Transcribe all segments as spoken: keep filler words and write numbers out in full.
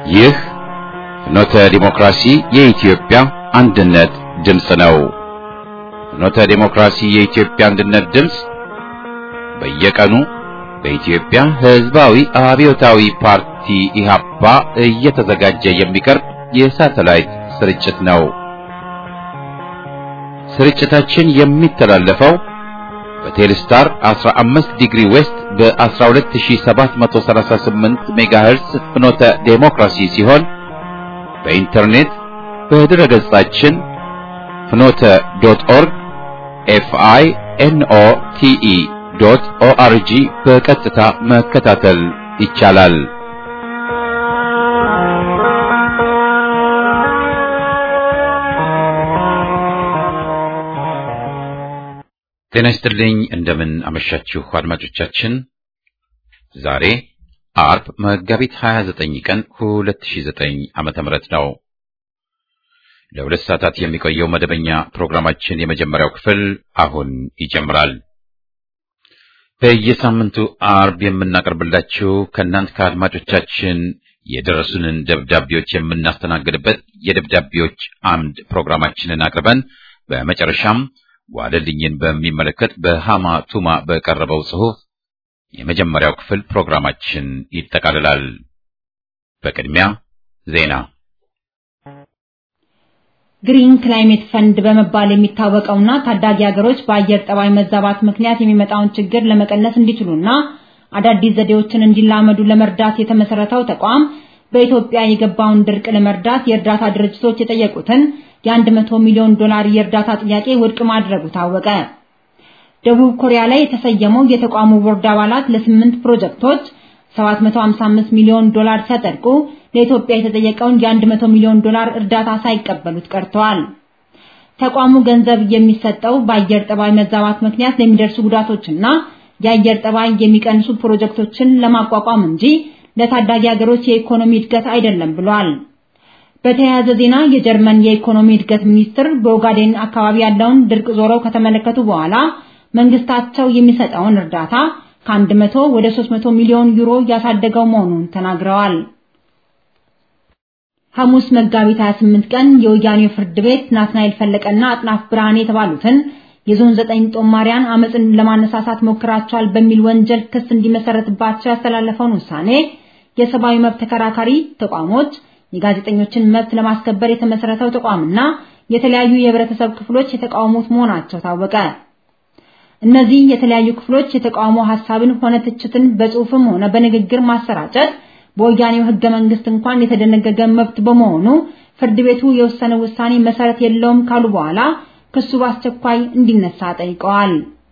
ይህ ፍኖተ ዲሞክራሲ የኢትዮጵያ አንድነት ድምፅ ነው። ፍኖተ ዲሞክራሲ የኢትዮጵያ አንድነት ድምፅ በየቀኑ በኢትዮጵያ ሕዝባዊ አብዮታዊ ፓርቲ ኢህአፓ እየተዘጋጀ የሚቀርብ የሳተላይት ስርጭት ነው። ስርጭታችን የሚተላለፈው በቴሌስታር አስራ አምስት ዲግሪ ዌስት በ12738 ሜጋሄርስ ፍኖተ ዴሞክራሲ ሲሆን በኢንተርኔት በድረ ገጻችን ፍኖተ ዶት ኦርግ ኤፍ አይ ኤን ኦ ቲ ኢ ዶት ኦ አር ጂ በቀጥታ መከታተል ይቻላል። ጤና ይስጥልኝ። እንደምን አመሻችሁ አድማጮቻችን። ዛሬ አርብ መጋቢት ሃያ ዘጠኝ ቀን ሁለት ሺህ ዘጠኝ ዓመተ ምህረት ነው። ለሁለት ሰዓታት የሚቆየው መደበኛ ፕሮግራማችን የመጀመሪያው ክፍል አሁን ይጀምራል። በየሳምንቱ አርብ የምናቀርብላችሁ ከእናንተ ከአድማጮቻችን የደረሱንን ደብዳቤዎች የምናስተናግድበት የደብዳቤዎች አምድ ፕሮግራማችንን አቅርበን በመጨረሻም ዋለልኝን በሚመለከት በሃማ ቱማ በቀረበው ጽሑፍ የመጀመሪያው ክፍል ፕሮግራማችን ይጠቃልላል። በቅድሚያ ዜና። ግሪን ክላይሜት ፈንድ በመባል የሚታወቀውና ታዳጊ ሀገሮች በአየር ጠባይ መዛባት ምክንያት የሚመጣውን ችግር ለመቀነስ እንዲችሉና አዳዲስ ዘዴዎችን እንዲላመዱ ለመርዳት የተመሰረተው ተቋም በኢትዮጵያ የገባውን ድርቅ ለመርዳት የእርዳታ ድርጅቶች የጠየቁትን የአንድ መቶ ሚሊዮን ዶላር የእርዳታ ጥያቄ ውድቅ ማድረጉ ታወቀ። ደቡብ ኮሪያ ላይ የተሰየመው የተቋሙ ቦርድ አባላት ለስምንት ፕሮጀክቶች ሰባት መቶ ሃምሳ አምስት ሚሊዮን ዶላር ሲያጸድቁ ለኢትዮጵያ የተጠየቀውን የአንድ መቶ ሚሊዮን ዶላር እርዳታ ሳይቀበሉት ቀርተዋል። ተቋሙ ገንዘብ የሚሰጠው በአየር ጠባይ መዛባት ምክንያት ለሚደርሱ ጉዳቶችና የአየር ጠባይ የሚቀንሱ ፕሮጀክቶችን ለማቋቋም እንጂ ለታዳጊ ሀገሮች የኢኮኖሚ እድገት አይደለም ብሏል። በተያያዘ ዜና የጀርመን የኢኮኖሚ እድገት ሚኒስትር በኦጋዴን አካባቢ ያለውን ድርቅ ዞረው ከተመለከቱ በኋላ መንግስታቸው የሚሰጠውን እርዳታ ከአንድ መቶ ወደ ሶስት መቶ ሚሊዮን ዩሮ ያሳደገው መሆኑን ተናግረዋል። ሐሙስ መጋቢት ሃያ ስምንት ቀን የወያኔው ፍርድ ቤት ናትናኤል ፈለቀና አጥናፍ ብርሃኔ የተባሉትን የዞን ዘጠኝ ጦማሪያን አመጽን ለማነሳሳት ሞክራቸዋል በሚል ወንጀል ክስ እንዲመሰረትባቸው ያስተላለፈውን ውሳኔ የሰብአዊ መብት ተከራካሪ ተቋሞች የጋዜጠኞችን መብት ለማስከበር የተመሰረተው ተቋምና የተለያዩ የህብረተሰብ ክፍሎች የተቃውሞት መሆናቸው ታወቀ። እነዚህ የተለያዩ ክፍሎች የተቃውሞ ሐሳብን ሆነ ትችትን በጽሁፍም ሆነ በንግግር ማሰራጨት በወያኔው ህገ መንግስት እንኳን የተደነገገ መብት በመሆኑ ፍርድ ቤቱ የወሰነው ውሳኔ መሰረት የለውም ካሉ በኋላ ክሱ በአስቸኳይ እንዲነሳ ጠይቀዋል።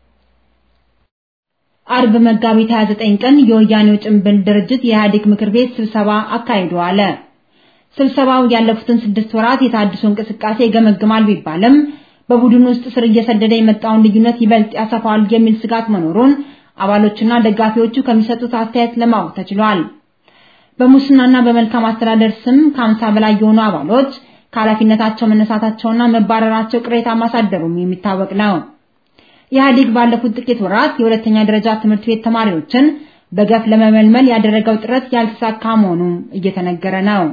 አርብ መጋቢት ሃያ ዘጠኝ ቀን የወያኔው ጭምብል ድርጅት የኢህአዴግ ምክር ቤት ስብሰባ አካሂዷል። ስብሰባው ያለፉትን ስድስት ወራት የታድሶ እንቅስቃሴ ገመግማል ቢባልም በቡድን ውስጥ ስር እየሰደደ የመጣውን ልዩነት ይበልጥ ያሰፋል የሚል ስጋት መኖሩን አባሎችና ደጋፊዎቹ ከሚሰጡት አስተያየት ለማወቅ ተችሏል። በሙስናና በመልካም አስተዳደር ስም ከሃምሳ በላይ የሆኑ አባሎች ከኃላፊነታቸው መነሳታቸውና መባረራቸው ቅሬታ ማሳደሩም የሚታወቅ ነው። ኢህአዴግ ባለፉት ጥቂት ወራት የሁለተኛ ደረጃ ትምህርት ቤት ተማሪዎችን በገፍ ለመመልመል ያደረገው ጥረት ያልተሳካ መሆኑ እየተነገረ ነው።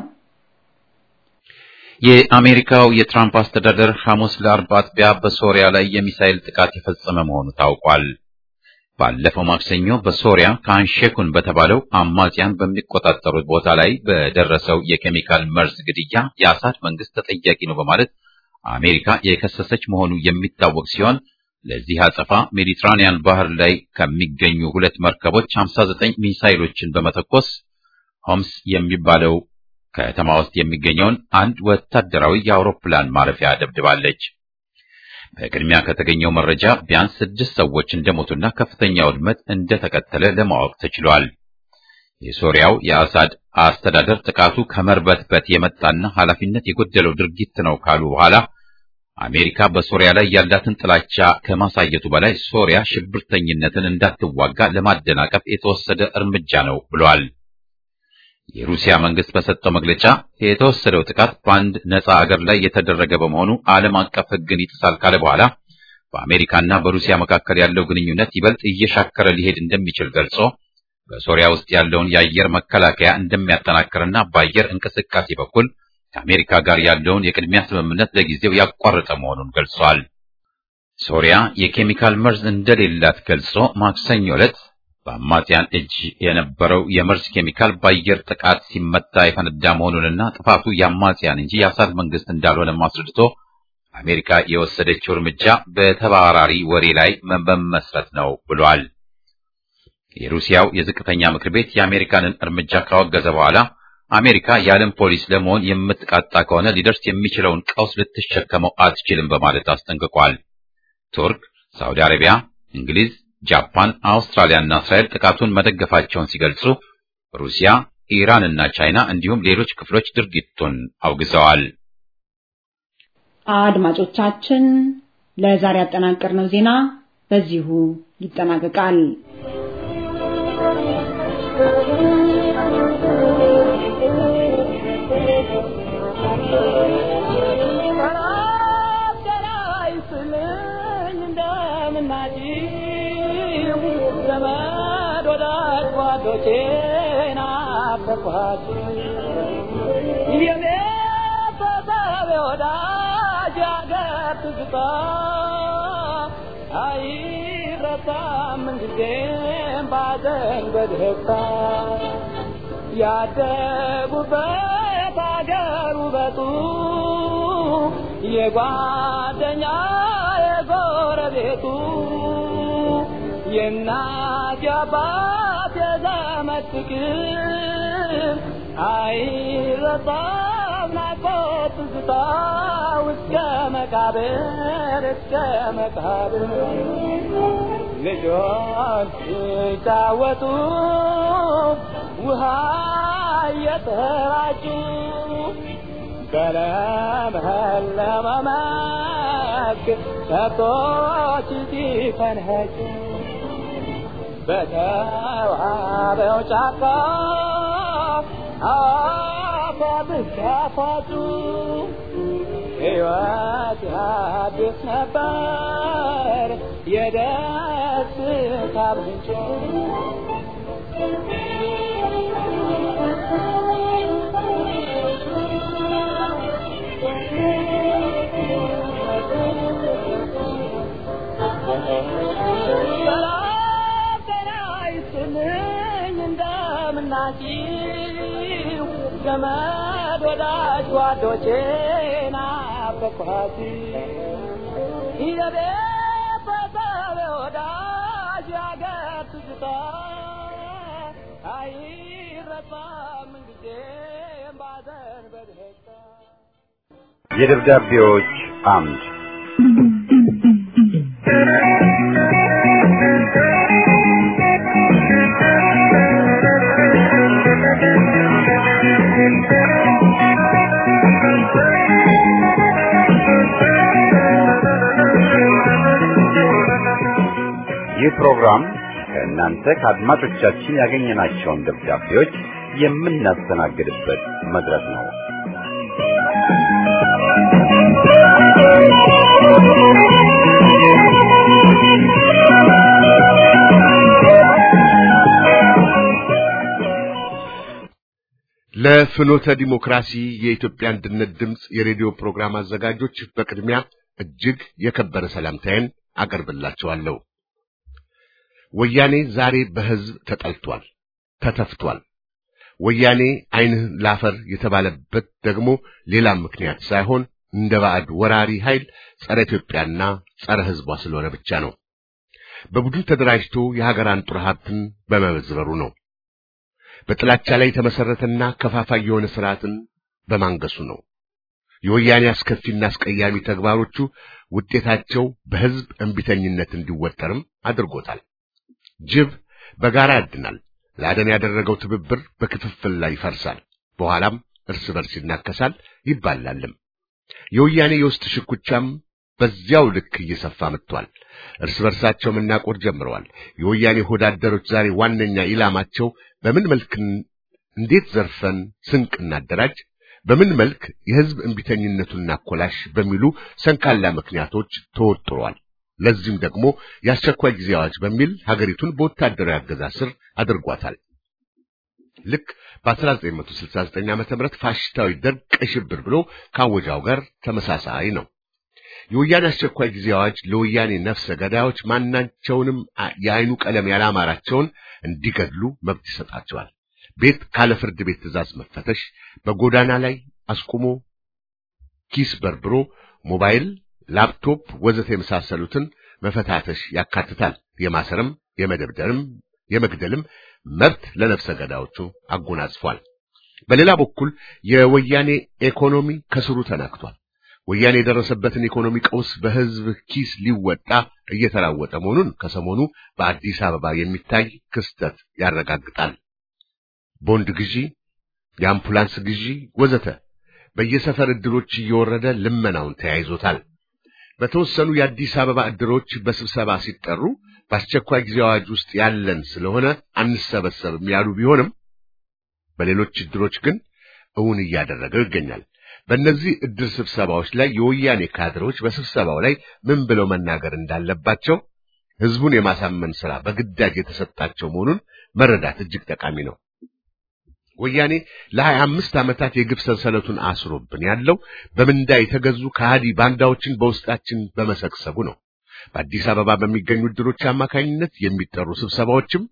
የአሜሪካው የትራምፕ አስተዳደር ሐሙስ ለአርብ አጥቢያ በሶሪያ ላይ የሚሳኤል ጥቃት የፈጸመ መሆኑ ታውቋል። ባለፈው ማክሰኞ በሶሪያ ካንሼኩን በተባለው አማጽያን በሚቆጣጠሩት ቦታ ላይ በደረሰው የኬሚካል መርዝ ግድያ የአሳድ መንግስት ተጠያቂ ነው በማለት አሜሪካ የከሰሰች መሆኑ የሚታወቅ ሲሆን ለዚህ አጸፋ ሜዲትራኒያን ባህር ላይ ከሚገኙ ሁለት መርከቦች ሃምሳ ዘጠኝ ሚሳኤሎችን በመተኮስ ሆምስ የሚባለው ከተማ ውስጥ የሚገኘውን አንድ ወታደራዊ የአውሮፕላን ማረፊያ ደብድባለች። በቅድሚያ ከተገኘው መረጃ ቢያንስ ስድስት ሰዎች እንደሞቱና ከፍተኛ ውድመት እንደተከተለ ለማወቅ ተችሏል። የሶሪያው የአሳድ አስተዳደር ጥቃቱ ከመርበትበት የመጣና ኃላፊነት የጎደለው ድርጊት ነው ካሉ በኋላ አሜሪካ በሶሪያ ላይ ያላትን ጥላቻ ከማሳየቱ በላይ ሶሪያ ሽብርተኝነትን እንዳትዋጋ ለማደናቀፍ የተወሰደ እርምጃ ነው ብሏል። የሩሲያ መንግስት በሰጠው መግለጫ የተወሰደው ጥቃት በአንድ ነፃ አገር ላይ የተደረገ በመሆኑ ዓለም አቀፍ ሕግን ይጥሳል ካለ በኋላ በአሜሪካና በሩሲያ መካከል ያለው ግንኙነት ይበልጥ እየሻከረ ሊሄድ እንደሚችል ገልጾ በሶሪያ ውስጥ ያለውን የአየር መከላከያ እንደሚያጠናክርና በአየር እንቅስቃሴ በኩል ከአሜሪካ ጋር ያለውን የቅድሚያ ስምምነት ለጊዜው ያቋረጠ መሆኑን ገልጿል። ሶሪያ የኬሚካል መርዝ እንደሌላት ገልጾ ማክሰኞ ዕለት በአማጽያን እጅ የነበረው የመርዝ ኬሚካል በአየር ጥቃት ሲመታ የፈነዳ መሆኑንና ጥፋቱ የአማጽያን እንጂ የአሳድ መንግስት እንዳልሆነ አስረድቶ አሜሪካ የወሰደችው እርምጃ በተባራሪ ወሬ ላይ መመስረት ነው ብሏል። የሩሲያው የዝቅተኛ ምክር ቤት የአሜሪካንን እርምጃ ካወገዘ በኋላ አሜሪካ የዓለም ፖሊስ ለመሆን የምትቃጣ ከሆነ ሊደርስ የሚችለውን ቀውስ ልትሸከመው አትችልም በማለት አስጠንቅቋል። ቱርክ፣ ሳውዲ አረቢያ፣ እንግሊዝ፣ ጃፓን፣ አውስትራሊያና እስራኤል ጥቃቱን መደገፋቸውን ሲገልጹ ሩሲያ፣ ኢራንና ቻይና እንዲሁም ሌሎች ክፍሎች ድርጊቱን አውግዘዋል። አድማጮቻችን ለዛሬ ያጠናቀርነው ዜና በዚሁ ይጠናቀቃል። ያደጉበት አገር ውበቱ የጓደኛ የጎረቤቱ የእናት የአባት የዘመድ ፍቅር አይረሳም ናፍቆት ትዝታ እስከ መቃብር እስከ መቃብር ልጆች ሲጫወቱ ውሃ እየተራጩ በለመለመ መስክ ከብቶች ሲፈንጩ በተዋበው ጫካ አፏብስ ያፏጩ ሕይወት አዲስ ነበር የደስታ ምንጭ ናችሁ ዘመድ ወዳጅ ጓዶቼ ናፈቅኋት የቤተሰብ ወዳጅ ያገር ትዝታ አይረሳም ጊዜም ባዘን በደስታ። የደብዳቤዎች አምድ ይህ ፕሮግራም ከእናንተ ከአድማጮቻችን ያገኘናቸውን ደብዳቤዎች የምናስተናግድበት መድረክ ነው። ለፍኖተ ዲሞክራሲ የኢትዮጵያ አንድነት ድምጽ የሬዲዮ ፕሮግራም አዘጋጆች በቅድሚያ እጅግ የከበረ ሰላምታዬን አቀርብላችኋለሁ። ወያኔ ዛሬ በህዝብ ተጠልቷል፣ ተተፍቷል። ወያኔ ዓይንህ ላፈር የተባለበት ደግሞ ሌላ ምክንያት ሳይሆን እንደ ባዕድ ወራሪ ኃይል ጸረ ኢትዮጵያና ጸረ ህዝቧ ስለሆነ ብቻ ነው። በቡድን ተደራጅቶ የሀገር አንጡራ ሀብትን በመበዝበሩ ነው። በጥላቻ ላይ የተመሰረተና ከፋፋይ የሆነ ስርዓትን በማንገሱ ነው። የወያኔ አስከፊና አስቀያሚ ተግባሮቹ ውጤታቸው በህዝብ እንቢተኝነት እንዲወጠርም አድርጎታል። ጅብ በጋራ ያድናል። ለአደን ያደረገው ትብብር በክፍፍል ላይ ይፈርሳል፣ በኋላም እርስ በርስ ይናከሳል፣ ይባላልም። የወያኔ የውስጥ ሽኩቻም በዚያው ልክ እየሰፋ መጥቷል። እርስ በርሳቸው መናቆር ጀምረዋል። የወያኔ ሆዳደሮች ዛሬ ዋነኛ ኢላማቸው በምን መልክ እንዴት ዘርፈን ስንቅ እናደራጅ፣ በምን መልክ የህዝብ እንቢተኝነቱን እናኮላሽ በሚሉ ሰንካላ ምክንያቶች ተወጥሯል። ለዚህም ደግሞ የአስቸኳይ ጊዜ አዋጅ በሚል ሀገሪቱን በወታደራዊ አገዛዝ ስር አድርጓታል። ልክ በ1969 ዓመተ ምህረት ፋሽስታዊ ደርግ ቀይ ሽብር ብሎ ካወጃው ጋር ተመሳሳይ ነው። የወያኔ አስቸኳይ ጊዜ አዋጅ ለወያኔ ነፍሰ ገዳዮች ማናቸውንም የአይኑ ቀለም ያላማራቸውን እንዲገድሉ መብት ይሰጣቸዋል። ቤት ካለ ፍርድ ቤት ትዕዛዝ መፈተሽ፣ በጎዳና ላይ አስቆሞ ኪስ በርብሮ ሞባይል፣ ላፕቶፕ ወዘተ የመሳሰሉትን መፈታተሽ ያካትታል። የማሰርም የመደብደርም የመግደልም መብት ለነፍሰ ገዳዮቹ አጎናጽፏል። በሌላ በኩል የወያኔ ኢኮኖሚ ከስሩ ተናክቷል። ወያኔ የደረሰበትን ኢኮኖሚ ቀውስ በህዝብ ኪስ ሊወጣ እየተራወጠ መሆኑን ከሰሞኑ በአዲስ አበባ የሚታይ ክስተት ያረጋግጣል። ቦንድ ግዢ፣ የአምቡላንስ ግዢ ወዘተ በየሰፈር እድሮች እየወረደ ልመናውን ተያይዞታል። በተወሰኑ የአዲስ አበባ እድሮች በስብሰባ ሲጠሩ በአስቸኳይ ጊዜ አዋጅ ውስጥ ያለን ስለሆነ አንሰበሰብም ያሉ ቢሆንም በሌሎች እድሮች ግን እውን እያደረገው ይገኛል። በእነዚህ እድር ስብሰባዎች ላይ የወያኔ ካድሮች በስብሰባው ላይ ምን ብለው መናገር እንዳለባቸው ህዝቡን የማሳመን ሥራ በግዳጅ የተሰጣቸው መሆኑን መረዳት እጅግ ጠቃሚ ነው። ወያኔ ለሀያ አምስት ዓመታት የግፍ ሰንሰለቱን አስሮብን ያለው በምንዳ የተገዙ ከሃዲ ባንዳዎችን በውስጣችን በመሰግሰቡ ነው። በአዲስ አበባ በሚገኙ እድሮች አማካኝነት የሚጠሩ ስብሰባዎችም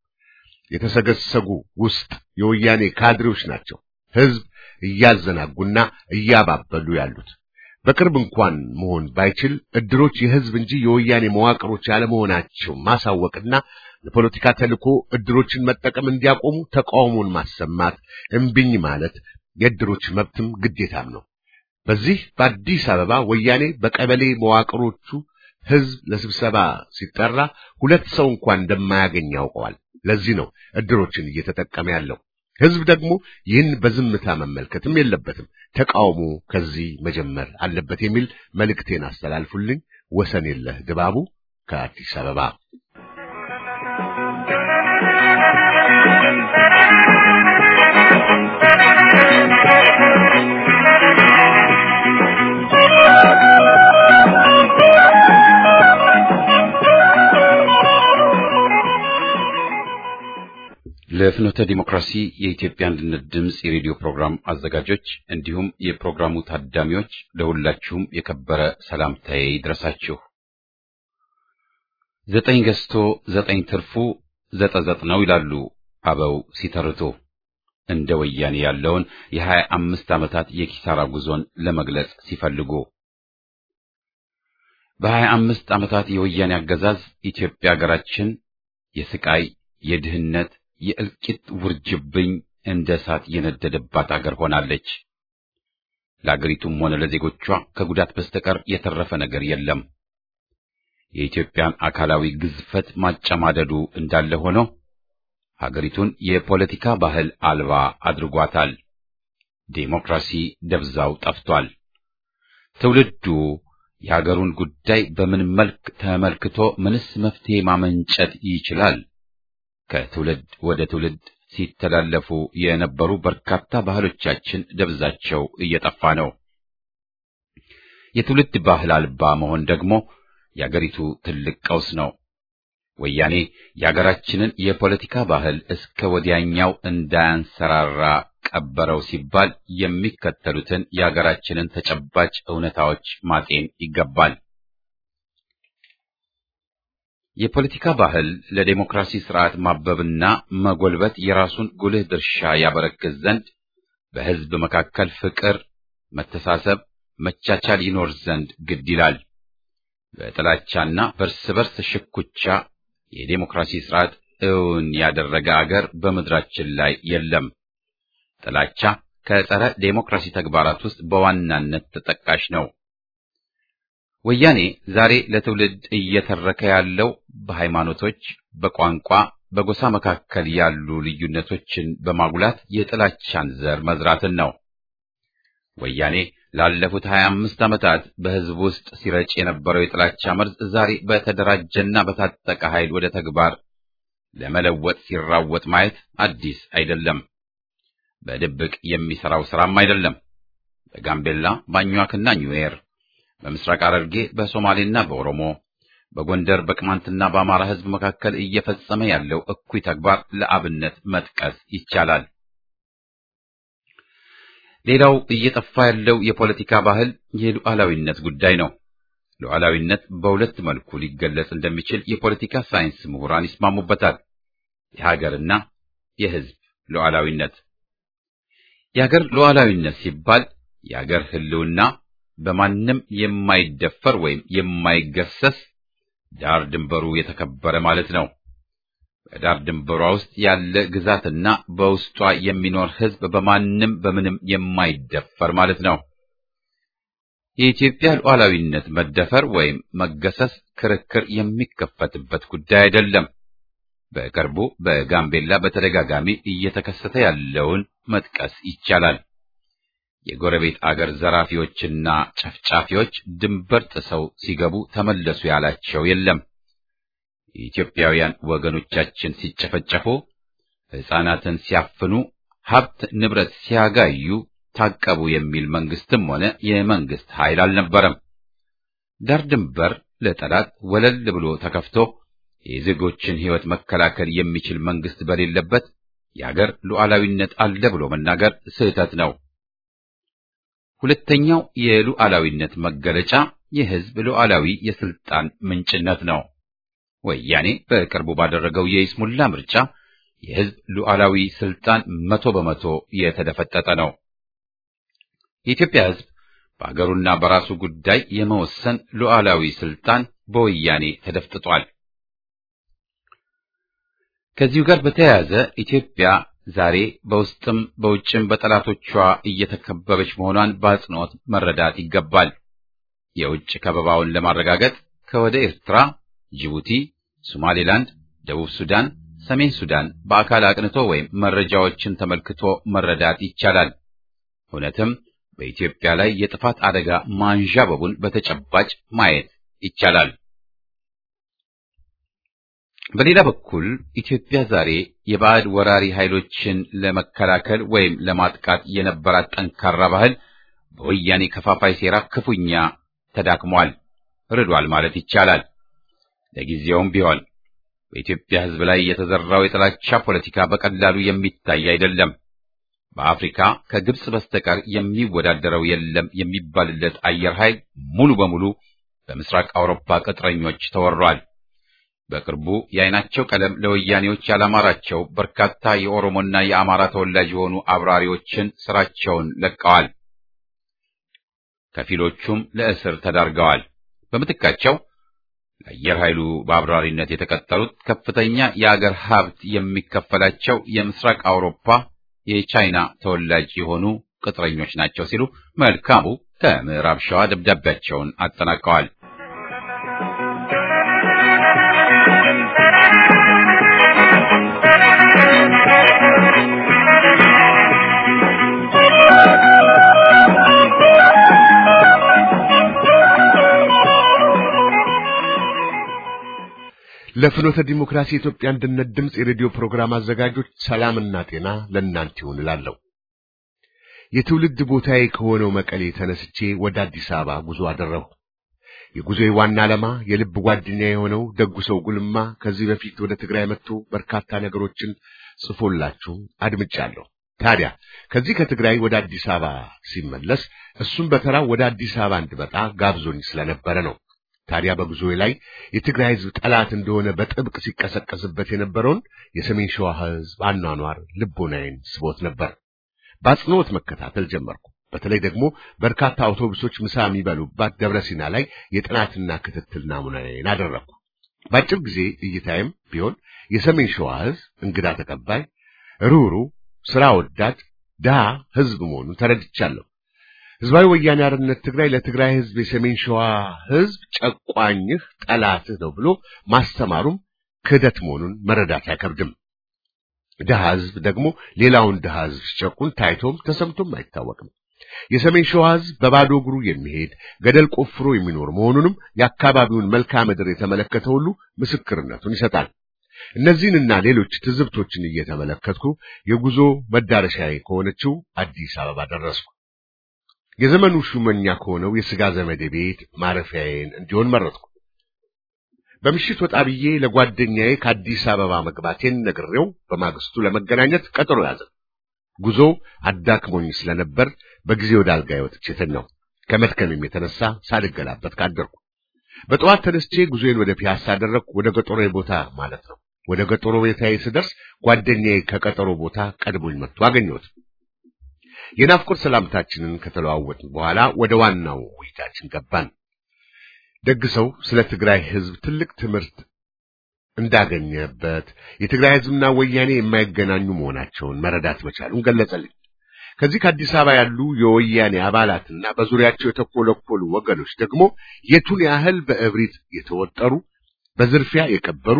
የተሰገሰጉ ውስጥ የወያኔ ካድሬዎች ናቸው ህዝብ እያዘናጉና እያባበሉ ያሉት። በቅርብ እንኳን መሆን ባይችል እድሮች የህዝብ እንጂ የወያኔ መዋቅሮች ያለመሆናቸው ማሳወቅና ለፖለቲካ ተልዕኮ እድሮችን መጠቀም እንዲያቆሙ ተቃውሞን ማሰማት፣ እምቢኝ ማለት የእድሮች መብትም ግዴታም ነው። በዚህ በአዲስ አበባ ወያኔ በቀበሌ መዋቅሮቹ ህዝብ ለስብሰባ ሲጠራ ሁለት ሰው እንኳን እንደማያገኝ ያውቀዋል። ለዚህ ነው እድሮችን እየተጠቀመ ያለው። ህዝብ ደግሞ ይህን በዝምታ መመልከትም የለበትም። ተቃውሞ ከዚህ መጀመር አለበት የሚል መልእክቴን አስተላልፉልኝ። ወሰን የለህ ድባቡ ከአዲስ አበባ። ለፍኖተ ዲሞክራሲ የኢትዮጵያ አንድነት ድምጽ የሬዲዮ ፕሮግራም አዘጋጆች እንዲሁም የፕሮግራሙ ታዳሚዎች ለሁላችሁም የከበረ ሰላምታዬ ይድረሳችሁ። ዘጠኝ ገዝቶ ዘጠኝ ትርፉ ዘጠዘጥ ነው ይላሉ አበው ሲተርቱ። እንደ ወያኔ ያለውን የሀያ አምስት ዓመታት የኪሳራ ጉዞን ለመግለጽ ሲፈልጉ በሀያ አምስት ዓመታት የወያኔ አገዛዝ ኢትዮጵያ ሀገራችን የስቃይ የድህነት የእልቂት ውርጅብኝ እንደ እሳት የነደደባት አገር ሆናለች። ለአገሪቱም ሆነ ለዜጎቿ ከጉዳት በስተቀር የተረፈ ነገር የለም። የኢትዮጵያን አካላዊ ግዝፈት ማጨማደዱ እንዳለ ሆኖ ሀገሪቱን የፖለቲካ ባህል አልባ አድርጓታል። ዴሞክራሲ ደብዛው ጠፍቷል። ትውልዱ የሀገሩን ጉዳይ በምን መልክ ተመልክቶ ምንስ መፍትሄ ማመንጨት ይችላል? ከትውልድ ወደ ትውልድ ሲተላለፉ የነበሩ በርካታ ባህሎቻችን ደብዛቸው እየጠፋ ነው። የትውልድ ባህል አልባ መሆን ደግሞ የአገሪቱ ትልቅ ቀውስ ነው። ወያኔ የአገራችንን የፖለቲካ ባህል እስከ ወዲያኛው እንዳያንሰራራ ቀበረው ሲባል የሚከተሉትን የአገራችንን ተጨባጭ እውነታዎች ማጤን ይገባል። የፖለቲካ ባህል ለዲሞክራሲ ስርዓት ማበብና መጎልበት የራሱን ጉልህ ድርሻ ያበረክት ዘንድ በሕዝብ መካከል ፍቅር፣ መተሳሰብ፣ መቻቻል ይኖር ዘንድ ግድ ይላል። በጥላቻና በርስ በርስ ሽኩቻ የዲሞክራሲ ስርዓት እውን ያደረገ አገር በምድራችን ላይ የለም። ጥላቻ ከጸረ ዲሞክራሲ ተግባራት ውስጥ በዋናነት ተጠቃሽ ነው። ወያኔ ዛሬ ለትውልድ እየተረከ ያለው በሃይማኖቶች፣ በቋንቋ፣ በጎሳ መካከል ያሉ ልዩነቶችን በማጉላት የጥላቻን ዘር መዝራትን ነው። ወያኔ ላለፉት ሀያ አምስት ዓመታት በሕዝብ ውስጥ ሲረጭ የነበረው የጥላቻ መርዝ ዛሬ በተደራጀና በታጠቀ ኃይል ወደ ተግባር ለመለወጥ ሲራወጥ ማየት አዲስ አይደለም። በድብቅ የሚሰራው ስራም አይደለም። በጋምቤላ፣ ባኛክና ኒውዌር፣ በምስራቅ ሐረርጌ፣ በሶማሌና በኦሮሞ፣ በጎንደር በቅማንትና በአማራ ሕዝብ መካከል እየፈጸመ ያለው እኩይ ተግባር ለአብነት መጥቀስ ይቻላል። ሌላው እየጠፋ ያለው የፖለቲካ ባህል የሉዓላዊነት ጉዳይ ነው። ሉዓላዊነት በሁለት መልኩ ሊገለጽ እንደሚችል የፖለቲካ ሳይንስ ምሁራን ይስማሙበታል። የሀገርና የሕዝብ ሉዓላዊነት። የሀገር ሉዓላዊነት ሲባል የሀገር ሕልውና በማንም የማይደፈር ወይም የማይገሰስ ዳር ድንበሩ የተከበረ ማለት ነው። በዳር ድንበሯ ውስጥ ያለ ግዛትና በውስጧ የሚኖር ሕዝብ በማንም በምንም የማይደፈር ማለት ነው። የኢትዮጵያ ሉዓላዊነት መደፈር ወይም መገሰስ ክርክር የሚከፈትበት ጉዳይ አይደለም። በቅርቡ በጋምቤላ በተደጋጋሚ እየተከሰተ ያለውን መጥቀስ ይቻላል። የጎረቤት አገር ዘራፊዎችና ጨፍጫፊዎች ድንበር ጥሰው ሲገቡ ተመለሱ ያላቸው የለም። የኢትዮጵያውያን ወገኖቻችን ሲጨፈጨፉ፣ ሕፃናትን ሲያፍኑ፣ ሀብት ንብረት ሲያጋዩ ታቀቡ የሚል መንግስትም ሆነ የመንግስት ኃይል አልነበረም። ዳር ድንበር ለጠላት ወለል ብሎ ተከፍቶ የዜጎችን ሕይወት መከላከል የሚችል መንግስት በሌለበት የአገር ሉዓላዊነት አለ ብሎ መናገር ስህተት ነው። ሁለተኛው የሉዓላዊነት መገለጫ የሕዝብ ሉዓላዊ የስልጣን ምንጭነት ነው። ወያኔ በቅርቡ ባደረገው የይስሙላ ምርጫ የሕዝብ ሉዓላዊ ስልጣን መቶ በመቶ የተደፈጠጠ ነው። የኢትዮጵያ ሕዝብ በአገሩና በራሱ ጉዳይ የመወሰን ሉዓላዊ ስልጣን በወያኔ ተደፍጥጧል። ከዚሁ ጋር በተያያዘ ኢትዮጵያ ዛሬ በውስጥም በውጭም በጠላቶቿ እየተከበበች መሆኗን በአጽንኦት መረዳት ይገባል። የውጭ ከበባውን ለማረጋገጥ ከወደ ኤርትራ፣ ጅቡቲ፣ ሶማሌላንድ፣ ደቡብ ሱዳን፣ ሰሜን ሱዳን በአካል አቅንቶ ወይም መረጃዎችን ተመልክቶ መረዳት ይቻላል። እውነትም በኢትዮጵያ ላይ የጥፋት አደጋ ማንዣበቡን በተጨባጭ ማየት ይቻላል። በሌላ በኩል ኢትዮጵያ ዛሬ የባዕድ ወራሪ ኃይሎችን ለመከላከል ወይም ለማጥቃት የነበራት ጠንካራ ባህል በወያኔ ከፋፋይ ሴራ ክፉኛ ተዳክሟል፣ ርዷል ማለት ይቻላል። ለጊዜውም ቢሆን በኢትዮጵያ ሕዝብ ላይ የተዘራው የጥላቻ ፖለቲካ በቀላሉ የሚታይ አይደለም። በአፍሪካ ከግብጽ በስተቀር የሚወዳደረው የለም የሚባልለት አየር ኃይል ሙሉ በሙሉ በምስራቅ አውሮፓ ቅጥረኞች ተወሯል። በቅርቡ የዓይናቸው ቀለም ለወያኔዎች ያላማራቸው በርካታ የኦሮሞና የአማራ ተወላጅ የሆኑ አብራሪዎችን ስራቸውን ለቀዋል። ከፊሎቹም ለእስር ተዳርገዋል። በምትካቸው ለአየር ኃይሉ በአብራሪነት የተቀጠሩት ከፍተኛ የአገር ሀብት የሚከፈላቸው የምስራቅ አውሮፓ የቻይና ተወላጅ የሆኑ ቅጥረኞች ናቸው ሲሉ መልካሙ ከምዕራብ ሸዋ ደብዳቤያቸውን አጠናቀዋል። ለፍኖተ ዲሞክራሲ የኢትዮጵያ አንድነት ድምጽ የሬዲዮ ፕሮግራም አዘጋጆች ሰላምና ጤና ለእናንተ ይሁን እላለሁ። የትውልድ ቦታዬ ከሆነው መቀሌ ተነስቼ ወደ አዲስ አበባ ጉዞ አደረግሁ። የጉዞዬ ዋና ዓላማ የልብ ጓደኛ የሆነው ደጉ ሰው ጉልማ ከዚህ በፊት ወደ ትግራይ መጥቶ በርካታ ነገሮችን ጽፎላችሁ አድምጫለሁ። ታዲያ ከዚህ ከትግራይ ወደ አዲስ አበባ ሲመለስ እሱም በተራው ወደ አዲስ አበባ እንድመጣ ጋብዞኝ ስለነበረ ነው። ታዲያ በጉዞዬ ላይ የትግራይ ሕዝብ ጠላት እንደሆነ በጥብቅ ሲቀሰቀስበት የነበረውን የሰሜን ሸዋ ሕዝብ አኗኗር ልቦናዬን ስቦት ነበር። በአጽንኦት መከታተል ጀመርኩ። በተለይ ደግሞ በርካታ አውቶቡሶች ምሳ የሚበሉባት ደብረሲና ላይ የጥናትና ክትትል ናሙናዬን አደረግኩ። በአጭር ጊዜ እይታዬም ቢሆን የሰሜን ሸዋ ሕዝብ እንግዳ ተቀባይ፣ ሩሩ፣ ስራ ወዳድ፣ ድሃ ሕዝብ መሆኑን ተረድቻለሁ። ሕዝባዊ ወያኔ ሓርነት ትግራይ ለትግራይ ሕዝብ የሰሜን ሸዋ ሕዝብ ጨቋኝህ ጠላትህ ነው ብሎ ማስተማሩም ክህደት መሆኑን መረዳት አይከብድም። ድሃ ሕዝብ ደግሞ ሌላውን ድሃ ሕዝብ ሲጨቁን ታይቶም ተሰምቶም አይታወቅም። የሰሜን ሸዋ ሕዝብ በባዶ እግሩ የሚሄድ ገደል ቆፍሮ የሚኖር መሆኑንም የአካባቢውን መልክዓ ምድር የተመለከተ ሁሉ ምስክርነቱን ይሰጣል። እነዚህንና ሌሎች ትዝብቶችን እየተመለከትኩ የጉዞ መዳረሻዬ ከሆነችው አዲስ አበባ ደረስኩ። የዘመኑ ሹመኛ ከሆነው የሥጋ ዘመዴ ቤት ማረፊያዬን እንዲሆን መረጥኩ። በምሽት ወጣ ብዬ ለጓደኛዬ ከአዲስ አበባ መግባቴን ነግሬው በማግስቱ ለመገናኘት ቀጠሮ ያዘ። ጉዞ አዳክሞኝ ስለነበር በጊዜ ወደ አልጋዬ ወጥቼ ተኛሁ። ከመድከሜም የተነሳ ሳልገላበት ካደርኩ በጠዋት ተነስቼ ጉዞዬን ወደ ፒያሳ አደረግኩ። ወደ ገጠሮ ቦታ ማለት ነው። ወደ ገጠሮ ቤታዬ ስደርስ ጓደኛዬ ከቀጠሮ ቦታ ቀድሞኝ መጥቶ አገኘሁት። የናፍቆት ሰላምታችንን ከተለዋወጥን በኋላ ወደ ዋናው ውይይታችን ገባን። ደግሰው ስለ ትግራይ ሕዝብ ትልቅ ትምህርት እንዳገኘበት የትግራይ ሕዝብና ወያኔ የማይገናኙ መሆናቸውን መረዳት መቻሉን ገለጸልኝ። ከዚህ ከአዲስ አበባ ያሉ የወያኔ አባላትና በዙሪያቸው የተኮለኮሉ ወገኖች ደግሞ የቱን ያህል በእብሪት የተወጠሩ በዝርፊያ የቀበሩ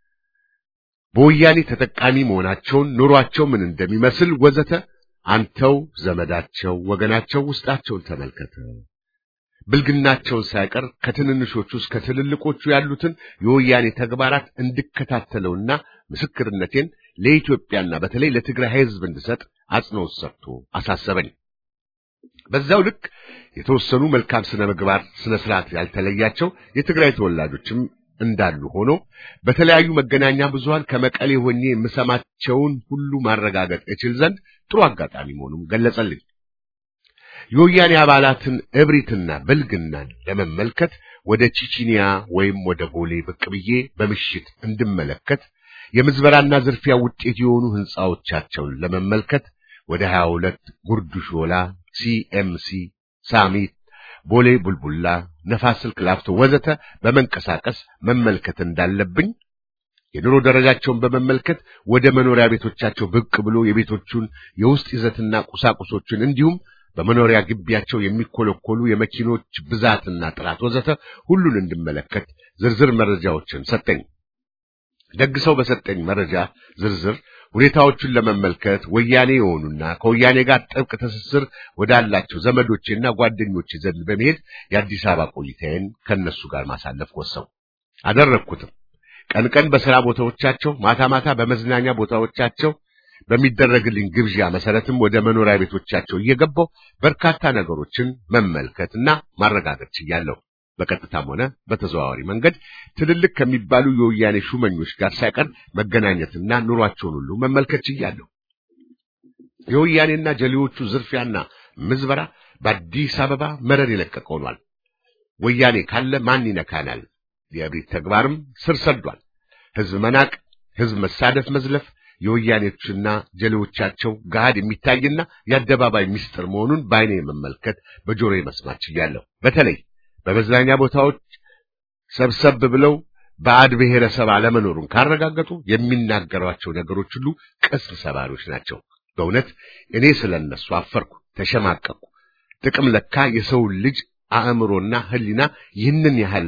በወያኔ ተጠቃሚ መሆናቸውን ኑሯቸው ምን እንደሚመስል ወዘተ አንተው ዘመዳቸው ወገናቸው ውስጣቸውን ተመልከተው ብልግናቸውን ሳይቀር ከትንንሾቹ እስከ ትልልቆቹ ያሉትን የወያኔ ተግባራት እንድከታተለውና ምስክርነቴን ለኢትዮጵያና በተለይ ለትግራይ ሕዝብ እንድሰጥ አጽንኦት ሰጥቶ አሳሰበኝ። በዛው ልክ የተወሰኑ መልካም ስነ ምግባር ስነ ስርዓት ያልተለያቸው የትግራይ ተወላጆችም እንዳሉ ሆኖ በተለያዩ መገናኛ ብዙሃን ከመቀሌ ሆኜ የምሰማቸውን ሁሉ ማረጋገጥ እችል ዘንድ ጥሩ አጋጣሚ መሆኑን ገለጸልኝ። የወያኔ አባላትን እብሪትና በልግናን ለመመልከት ወደ ቺቺኒያ ወይም ወደ ቦሌ ብቅ ብዬ በምሽት እንድመለከት የምዝበራና ዝርፊያ ውጤት የሆኑ ህንጻዎቻቸውን ለመመልከት ወደ ሀያ ሁለት ጉርዱ ሾላ፣ ሲኤምሲ፣ ሳሚት፣ ቦሌ ቡልቡላ፣ ነፋስ ስልክ ላፍቶ ወዘተ በመንቀሳቀስ መመልከት እንዳለብኝ የኑሮ ደረጃቸውን በመመልከት ወደ መኖሪያ ቤቶቻቸው ብቅ ብሎ የቤቶቹን የውስጥ ይዘትና ቁሳቁሶችን እንዲሁም በመኖሪያ ግቢያቸው የሚኮለኮሉ የመኪኖች ብዛትና ጥራት ወዘተ ሁሉን እንድመለከት ዝርዝር መረጃዎችን ሰጠኝ። ደግሰው በሰጠኝ መረጃ ዝርዝር ሁኔታዎቹን ለመመልከት ወያኔ የሆኑና ከወያኔ ጋር ጥብቅ ትስስር ወዳላቸው ዘመዶቼና ጓደኞቼ ዘንድ በመሄድ የአዲስ አበባ ቆይታዬን ከነሱ ጋር ማሳለፍ ወሰንኩ። አደረግኩትም። ቀን ቀን በሥራ ቦታዎቻቸው፣ ማታ ማታ በመዝናኛ ቦታዎቻቸው በሚደረግልኝ ግብዣ መሰረትም ወደ መኖሪያ ቤቶቻቸው እየገባሁ በርካታ ነገሮችን መመልከትና ማረጋገጥ ችያለሁ። በቀጥታም ሆነ በተዘዋዋሪ መንገድ ትልልቅ ከሚባሉ የወያኔ ሹመኞች ጋር ሳይቀር መገናኘትና ኑሯቸውን ሁሉ መመልከት ችያለሁ። የወያኔና ጀሌዎቹ ዝርፊያና ምዝበራ በአዲስ አበባ መረር የለቀቀ ሆኗል። ወያኔ ካለ ማን ይነካናል? የእብሪት ተግባርም ስር ሰዷል። ሕዝብ መናቅ፣ ሕዝብ መሳደፍ፣ መዝለፍ የወያኔዎችና ጀሌዎቻቸው ጋድ የሚታይና የአደባባይ ምስጢር መሆኑን በዓይኔ መመልከት በጆሮዬ መስማት ችያለሁ። በተለይ በመዝናኛ ቦታዎች ሰብሰብ ብለው ባዕድ ብሔረሰብ አለመኖሩን ካረጋገጡ የሚናገሯቸው ነገሮች ሁሉ ቅስም ሰባሪዎች ናቸው። በእውነት እኔ ስለነሱ አፈርኩ፣ ተሸማቀቁ። ጥቅም ለካ የሰው ልጅ አእምሮና ሕሊና ይህንን ያህል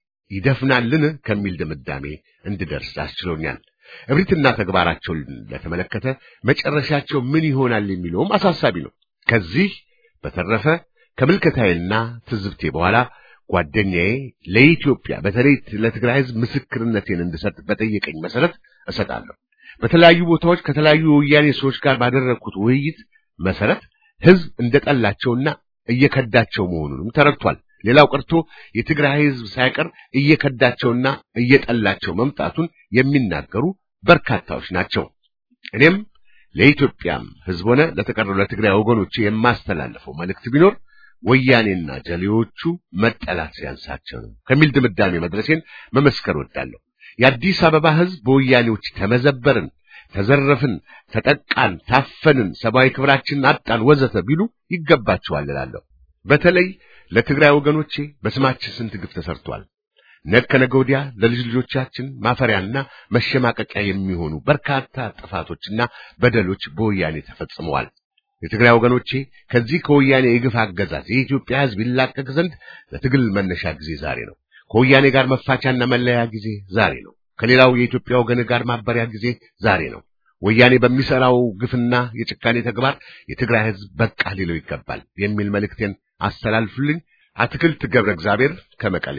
ይደፍናልን ከሚል ድምዳሜ እንድደርስ አስችሎኛል። እብሪትና ተግባራቸውን ለተመለከተ መጨረሻቸው ምን ይሆናል የሚለውም አሳሳቢ ነው። ከዚህ በተረፈ ከምልከታዬና ትዝብቴ በኋላ ጓደኛዬ ለኢትዮጵያ በተለይ ለትግራይ ሕዝብ ምስክርነቴን እንድሰጥ በጠየቀኝ መሰረት እሰጣለሁ። በተለያዩ ቦታዎች ከተለያዩ የወያኔ ሰዎች ጋር ባደረግኩት ውይይት መሰረት ሕዝብ እንደጠላቸውና እየከዳቸው መሆኑንም ተረድቷል። ሌላው ቀርቶ የትግራይ ሕዝብ ሳይቀር እየከዳቸውና እየጠላቸው መምጣቱን የሚናገሩ በርካታዎች ናቸው። እኔም ለኢትዮጵያም ሕዝብ ሆነ ለተቀረው ለትግራይ ወገኖች የማስተላልፈው መልእክት ቢኖር ወያኔና ጀሌዎቹ መጠላት ሲያንሳቸው ነው ከሚል ድምዳሜ መድረሴን መመስከር ወዳለሁ። የአዲስ አበባ ሕዝብ በወያኔዎች ተመዘበርን፣ ተዘረፍን፣ ተጠቃን፣ ታፈንን፣ ሰብአዊ ክብራችንን አጣን ወዘተ ቢሉ ይገባቸዋል እላለሁ። በተለይ ለትግራይ ወገኖቼ በስማችን ስንት ግፍ ተሰርቷል። ነገ ከነገ ወዲያ ለልጅ ልጆቻችን ማፈሪያና መሸማቀቂያ የሚሆኑ በርካታ ጥፋቶችና በደሎች በወያኔ ተፈጽመዋል። የትግራይ ወገኖቼ ከዚህ ከወያኔ የግፍ አገዛዝ የኢትዮጵያ ሕዝብ ይላቀቅ ዘንድ ለትግል መነሻ ጊዜ ዛሬ ነው። ከወያኔ ጋር መፋቻና መለያ ጊዜ ዛሬ ነው። ከሌላው የኢትዮጵያ ወገን ጋር ማበሪያ ጊዜ ዛሬ ነው። ወያኔ በሚሰራው ግፍና የጭካኔ ተግባር የትግራይ ሕዝብ በቃ ሊለው ይገባል የሚል መልእክቴን አስተላልፉልኝ። አትክልት ገብረ እግዚአብሔር ከመቀሌ።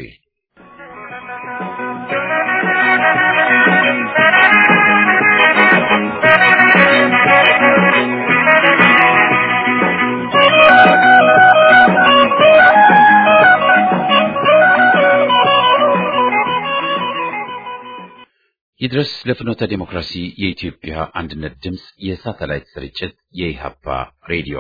ይድረስ ለፍኖተ ዲሞክራሲ የኢትዮጵያ አንድነት ድምፅ የሳተላይት ስርጭት የኢሃፓ ሬዲዮ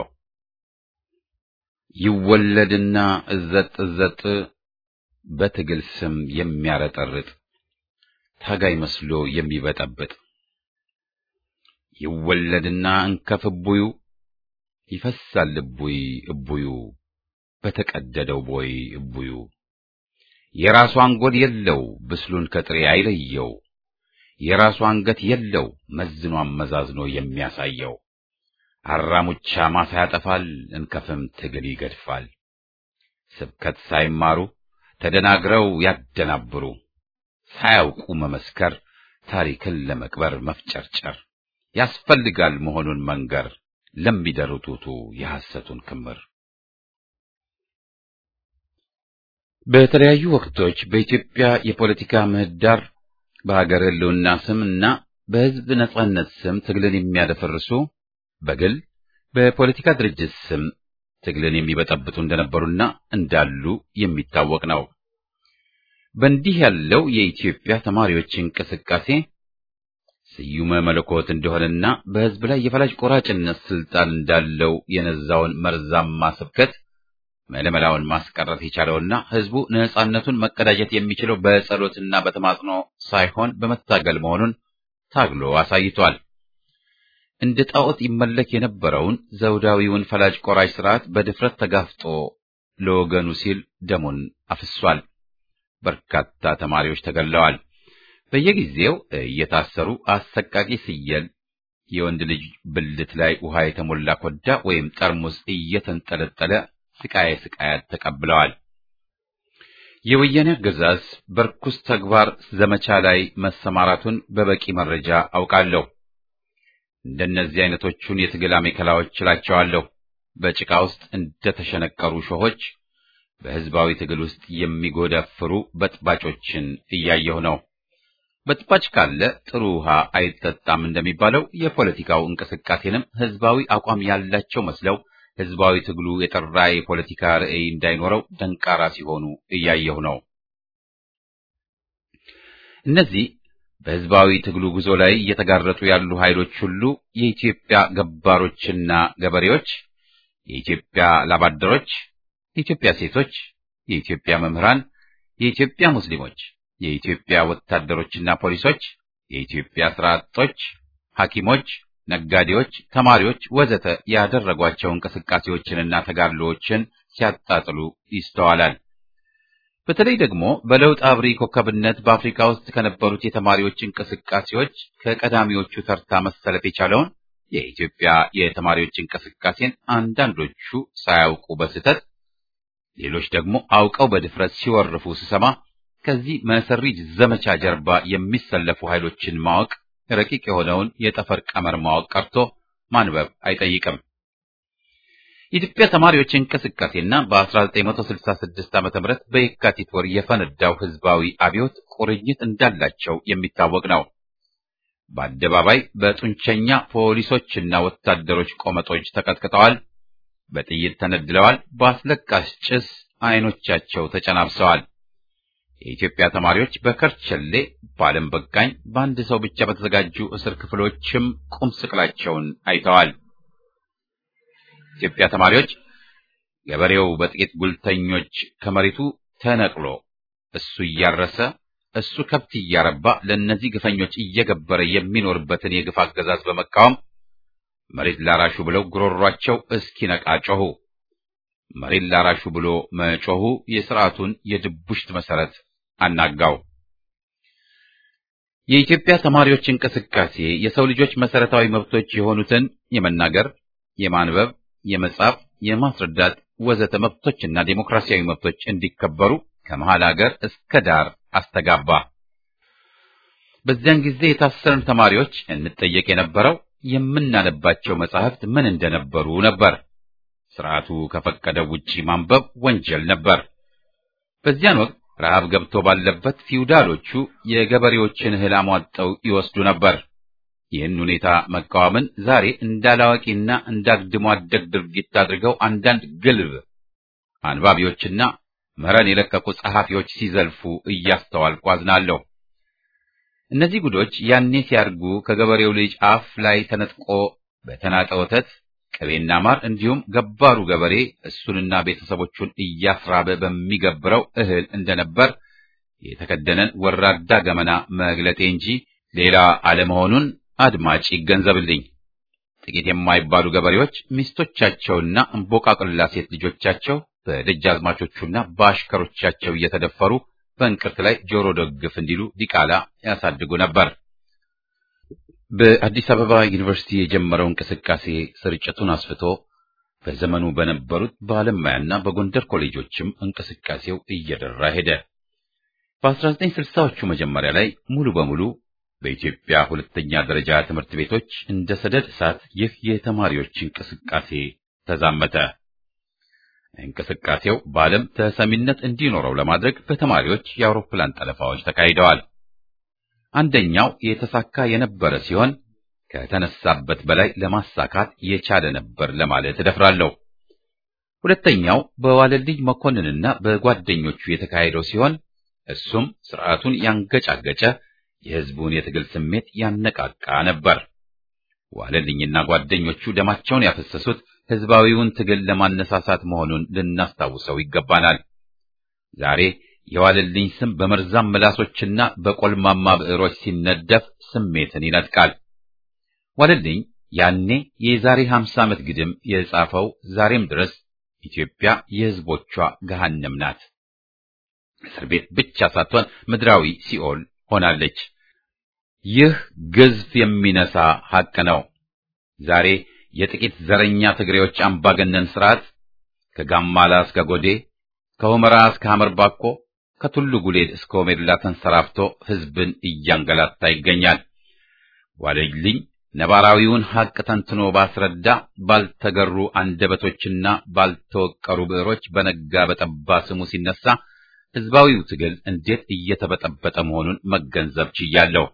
ይወለድና እዘጥ እዘጥ በትግል ስም የሚያረጠርጥ ታጋይ መስሎ የሚበጠብጥ ይወለድና እንከፍቡዩ ይፈሳል ልቡይ እቡዩ በተቀደደው ቦይ እቡዩ የራሱ አንጎል የለው ብስሉን ከጥሬ አይለየው የራሱ አንገት የለው መዝኖ አመዛዝኖ የሚያሳየው አራሙቻ ማሳ ያጠፋል እንከፍም ትግል ይገድፋል ስብከት ሳይማሩ ተደናግረው ያደናብሩ ሳያውቁ መመስከር ታሪክን ለመቅበር መፍጨርጨር ያስፈልጋል መሆኑን መንገር ለሚደሩቱቱ የሐሰቱን ክምር በተለያዩ ወቅቶች በኢትዮጵያ የፖለቲካ ምህዳር በሀገር ህልውና ስምና በህዝብ ነጻነት ስም ትግልን የሚያደፈርሱ በግል በፖለቲካ ድርጅት ስም ትግልን የሚበጠብጡ እንደነበሩና እንዳሉ የሚታወቅ ነው። በእንዲህ ያለው የኢትዮጵያ ተማሪዎች እንቅስቃሴ ስዩመ መለኮት እንደሆነና በህዝብ ላይ የፈላጭ ቆራጭነት ስልጣን እንዳለው የነዛውን መርዛማ ስብከት መለመላውን ማስቀረት የቻለውና ህዝቡ ነጻነቱን መቀዳጀት የሚችለው በጸሎትና በተማጽኖ ሳይሆን በመታገል መሆኑን ታግሎ አሳይቷል። እንደ ጣዖት ይመለክ የነበረውን ዘውዳዊውን ፈላጭ ቆራጭ ስርዓት በድፍረት ተጋፍጦ ለወገኑ ሲል ደሙን አፍሷል። በርካታ ተማሪዎች ተገለዋል። በየጊዜው እየታሰሩ አሰቃቂ ሲየል የወንድ ልጅ ብልት ላይ ውሃ የተሞላ ኮዳ ወይም ጠርሙስ እየተንጠለጠለ ስቃይ ስቃያት ተቀብለዋል። የወያኔ አገዛዝ በርኩስ ተግባር ዘመቻ ላይ መሰማራቱን በበቂ መረጃ አውቃለሁ። እንደነዚህ አይነቶቹን የትግል አሜከላዎች ችላቸዋለሁ። በጭቃ ውስጥ እንደተሸነቀሩ ሾሆች በህዝባዊ ትግል ውስጥ የሚጎዳፍሩ በጥባጮችን እያየሁ ነው። በጥባጭ ካለ ጥሩ ውሃ አይጠጣም እንደሚባለው የፖለቲካው እንቅስቃሴንም ህዝባዊ አቋም ያላቸው መስለው ህዝባዊ ትግሉ የጠራ የፖለቲካ ራዕይ እንዳይኖረው ደንቃራ ሲሆኑ እያየሁ ነው። እነዚህ በህዝባዊ ትግሉ ጉዞ ላይ እየተጋረጡ ያሉ ኃይሎች ሁሉ የኢትዮጵያ ገባሮችና ገበሬዎች፣ የኢትዮጵያ ላባደሮች፣ የኢትዮጵያ ሴቶች፣ የኢትዮጵያ መምህራን፣ የኢትዮጵያ ሙስሊሞች፣ የኢትዮጵያ ወታደሮችና ፖሊሶች፣ የኢትዮጵያ ስራ አጦች፣ ሐኪሞች፣ ነጋዴዎች፣ ተማሪዎች ወዘተ ያደረጓቸው እንቅስቃሴዎችንና ተጋድሎዎችን ሲያጣጥሉ ይስተዋላል። በተለይ ደግሞ በለውጥ አብሪ ኮከብነት በአፍሪካ ውስጥ ከነበሩት የተማሪዎች እንቅስቃሴዎች ከቀዳሚዎቹ ተርታ መሰለፍ የቻለውን የኢትዮጵያ የተማሪዎች እንቅስቃሴን አንዳንዶቹ ሳያውቁ በስህተት ሌሎች ደግሞ አውቀው በድፍረት ሲወርፉ ሲሰማ ከዚህ መሰሪ ዘመቻ ጀርባ የሚሰለፉ ኃይሎችን ማወቅ ረቂቅ የሆነውን የጠፈር ቀመር ማወቅ ቀርቶ ማንበብ አይጠይቅም። የኢትዮጵያ ተማሪዎች እንቅስቃሴና በ1966 ዓመተ ምህረት በየካቲት ወር የፈነዳው ህዝባዊ አብዮት ቁርኝት እንዳላቸው የሚታወቅ ነው። በአደባባይ በጡንቸኛ ፖሊሶችና ወታደሮች ቆመጦች ተቀጥቅጠዋል፣ በጥይት ተነድለዋል፣ በአስለቃሽ ጭስ አይኖቻቸው ተጨናብሰዋል። የኢትዮጵያ ተማሪዎች በከርቸሌ ባለም በቃኝ በአንድ ሰው ብቻ በተዘጋጁ እስር ክፍሎችም ቁም ስቅላቸውን አይተዋል። ኢትዮጵያ ተማሪዎች ገበሬው በጥቂት ጉልተኞች ከመሬቱ ተነቅሎ እሱ እያረሰ እሱ ከብት እያረባ ለነዚህ ግፈኞች እየገበረ የሚኖርበትን የግፍ አገዛዝ በመቃወም መሬት ላራሹ ብለው ጉሮሯቸው እስኪነቃ ጮሁ። መሬት ላራሹ ብሎ መጮሁ የሥርዓቱን የድቡሽት መሰረት አናጋው። የኢትዮጵያ ተማሪዎች እንቅስቃሴ የሰው ልጆች መሰረታዊ መብቶች የሆኑትን የመናገር፣ የማንበብ፣ የመጻፍ፣ የማስረዳት ወዘተ መብቶችና ዴሞክራሲያዊ መብቶች እንዲከበሩ ከመሃል ሀገር እስከ ዳር አስተጋባ። በዚያን ጊዜ የታሰሩን ተማሪዎች እንጠየቅ የነበረው የምናነባቸው መጻሕፍት ምን እንደነበሩ ነበር። ስርዓቱ ከፈቀደው ውጪ ማንበብ ወንጀል ነበር። በዚያን ወቅት ረሃብ ገብቶ ባለበት ፊውዳሎቹ የገበሬዎችን እህል አሟጠው ይወስዱ ነበር። ይህን ሁኔታ መቃወምን ዛሬ እንዳላዋቂና እንዳግድሞ አደግ ድርጊት አድርገው አንዳንድ ግልብ አንባቢዎችና መረን የለቀቁ ጸሐፊዎች ሲዘልፉ እያስተዋልኩ አዝናለሁ። እነዚህ ጉዶች ያኔ ሲያርጉ ከገበሬው ልጅ አፍ ላይ ተነጥቆ በተናጠ ወተት፣ ቅቤና ማር እንዲሁም ገባሩ ገበሬ እሱንና ቤተሰቦቹን እያስራበ በሚገብረው እህል እንደነበር የተከደነን ወራዳ ገመና መግለጤ እንጂ ሌላ አለመሆኑን አድማጭ ይገንዘብልኝ። ጥቂት የማይባሉ ገበሬዎች ሚስቶቻቸውና እንቦቃቅላ ሴት ልጆቻቸው በደጃዝማቾቹና በአሽከሮቻቸው እየተደፈሩ በእንቅርት ላይ ጆሮ ደግፍ እንዲሉ ዲቃላ ያሳድጉ ነበር። በአዲስ አበባ ዩኒቨርሲቲ የጀመረው እንቅስቃሴ ስርጭቱን አስፍቶ በዘመኑ በነበሩት በአለማያና በጎንደር ኮሌጆችም እንቅስቃሴው እየደራ ሄደ። በአስራ ዘጠኝ ስልሳዎቹ መጀመሪያ ላይ ሙሉ በሙሉ በኢትዮጵያ ሁለተኛ ደረጃ ትምህርት ቤቶች እንደ ሰደድ እሳት ይህ የተማሪዎች እንቅስቃሴ ተዛመተ። እንቅስቃሴው በዓለም ተሰሚነት እንዲኖረው ለማድረግ በተማሪዎች የአውሮፕላን ጠለፋዎች ተካሂደዋል። አንደኛው የተሳካ የነበረ ሲሆን ከተነሳበት በላይ ለማሳካት የቻለ ነበር ለማለት እደፍራለሁ። ሁለተኛው በዋለልኝ መኮንንና በጓደኞቹ የተካሄደው ሲሆን እሱም ስርዓቱን ያንገጫገጨ የህዝቡን የትግል ስሜት ያነቃቃ ነበር። ዋለልኝና ጓደኞቹ ደማቸውን ያፈሰሱት ህዝባዊውን ትግል ለማነሳሳት መሆኑን ልናስታውሰው ይገባናል። ዛሬ የዋለልኝ ስም በመርዛም ምላሶችና በቆልማማ ብዕሮች ሲነደፍ ስሜትን ይነጥቃል። ዋለልኝ ያኔ የዛሬ ሃምሳ ዓመት ግድም የጻፈው ዛሬም ድረስ ኢትዮጵያ የህዝቦቿ ገሃነም ናት፣ እስር ቤት ብቻ ሳትሆን ምድራዊ ሲኦል ሆናለች። ይህ ግዝፍ የሚነሳ ሐቅ ነው። ዛሬ የጥቂት ዘረኛ ትግሬዎች አምባገነን ስርዓት ከጋማላ እስከ ጎዴ፣ ከሁመራ እስከ ሐመርባኮ፣ ከቱሉ ጉሌድ እስከ ኦሜድላ ተንሰራፍቶ ህዝብን እያንገላታ ይገኛል። ዋለልኝ ነባራዊውን ሐቅ ተንትኖ ባስረዳ ባልተገሩ አንደበቶችና ባልተወቀሩ ብዕሮች በነጋ በጠባ ስሙ ሲነሳ ህዝባዊው ትግል እንዴት እየተበጠበጠ መሆኑን መገንዘብ ችያለሁ።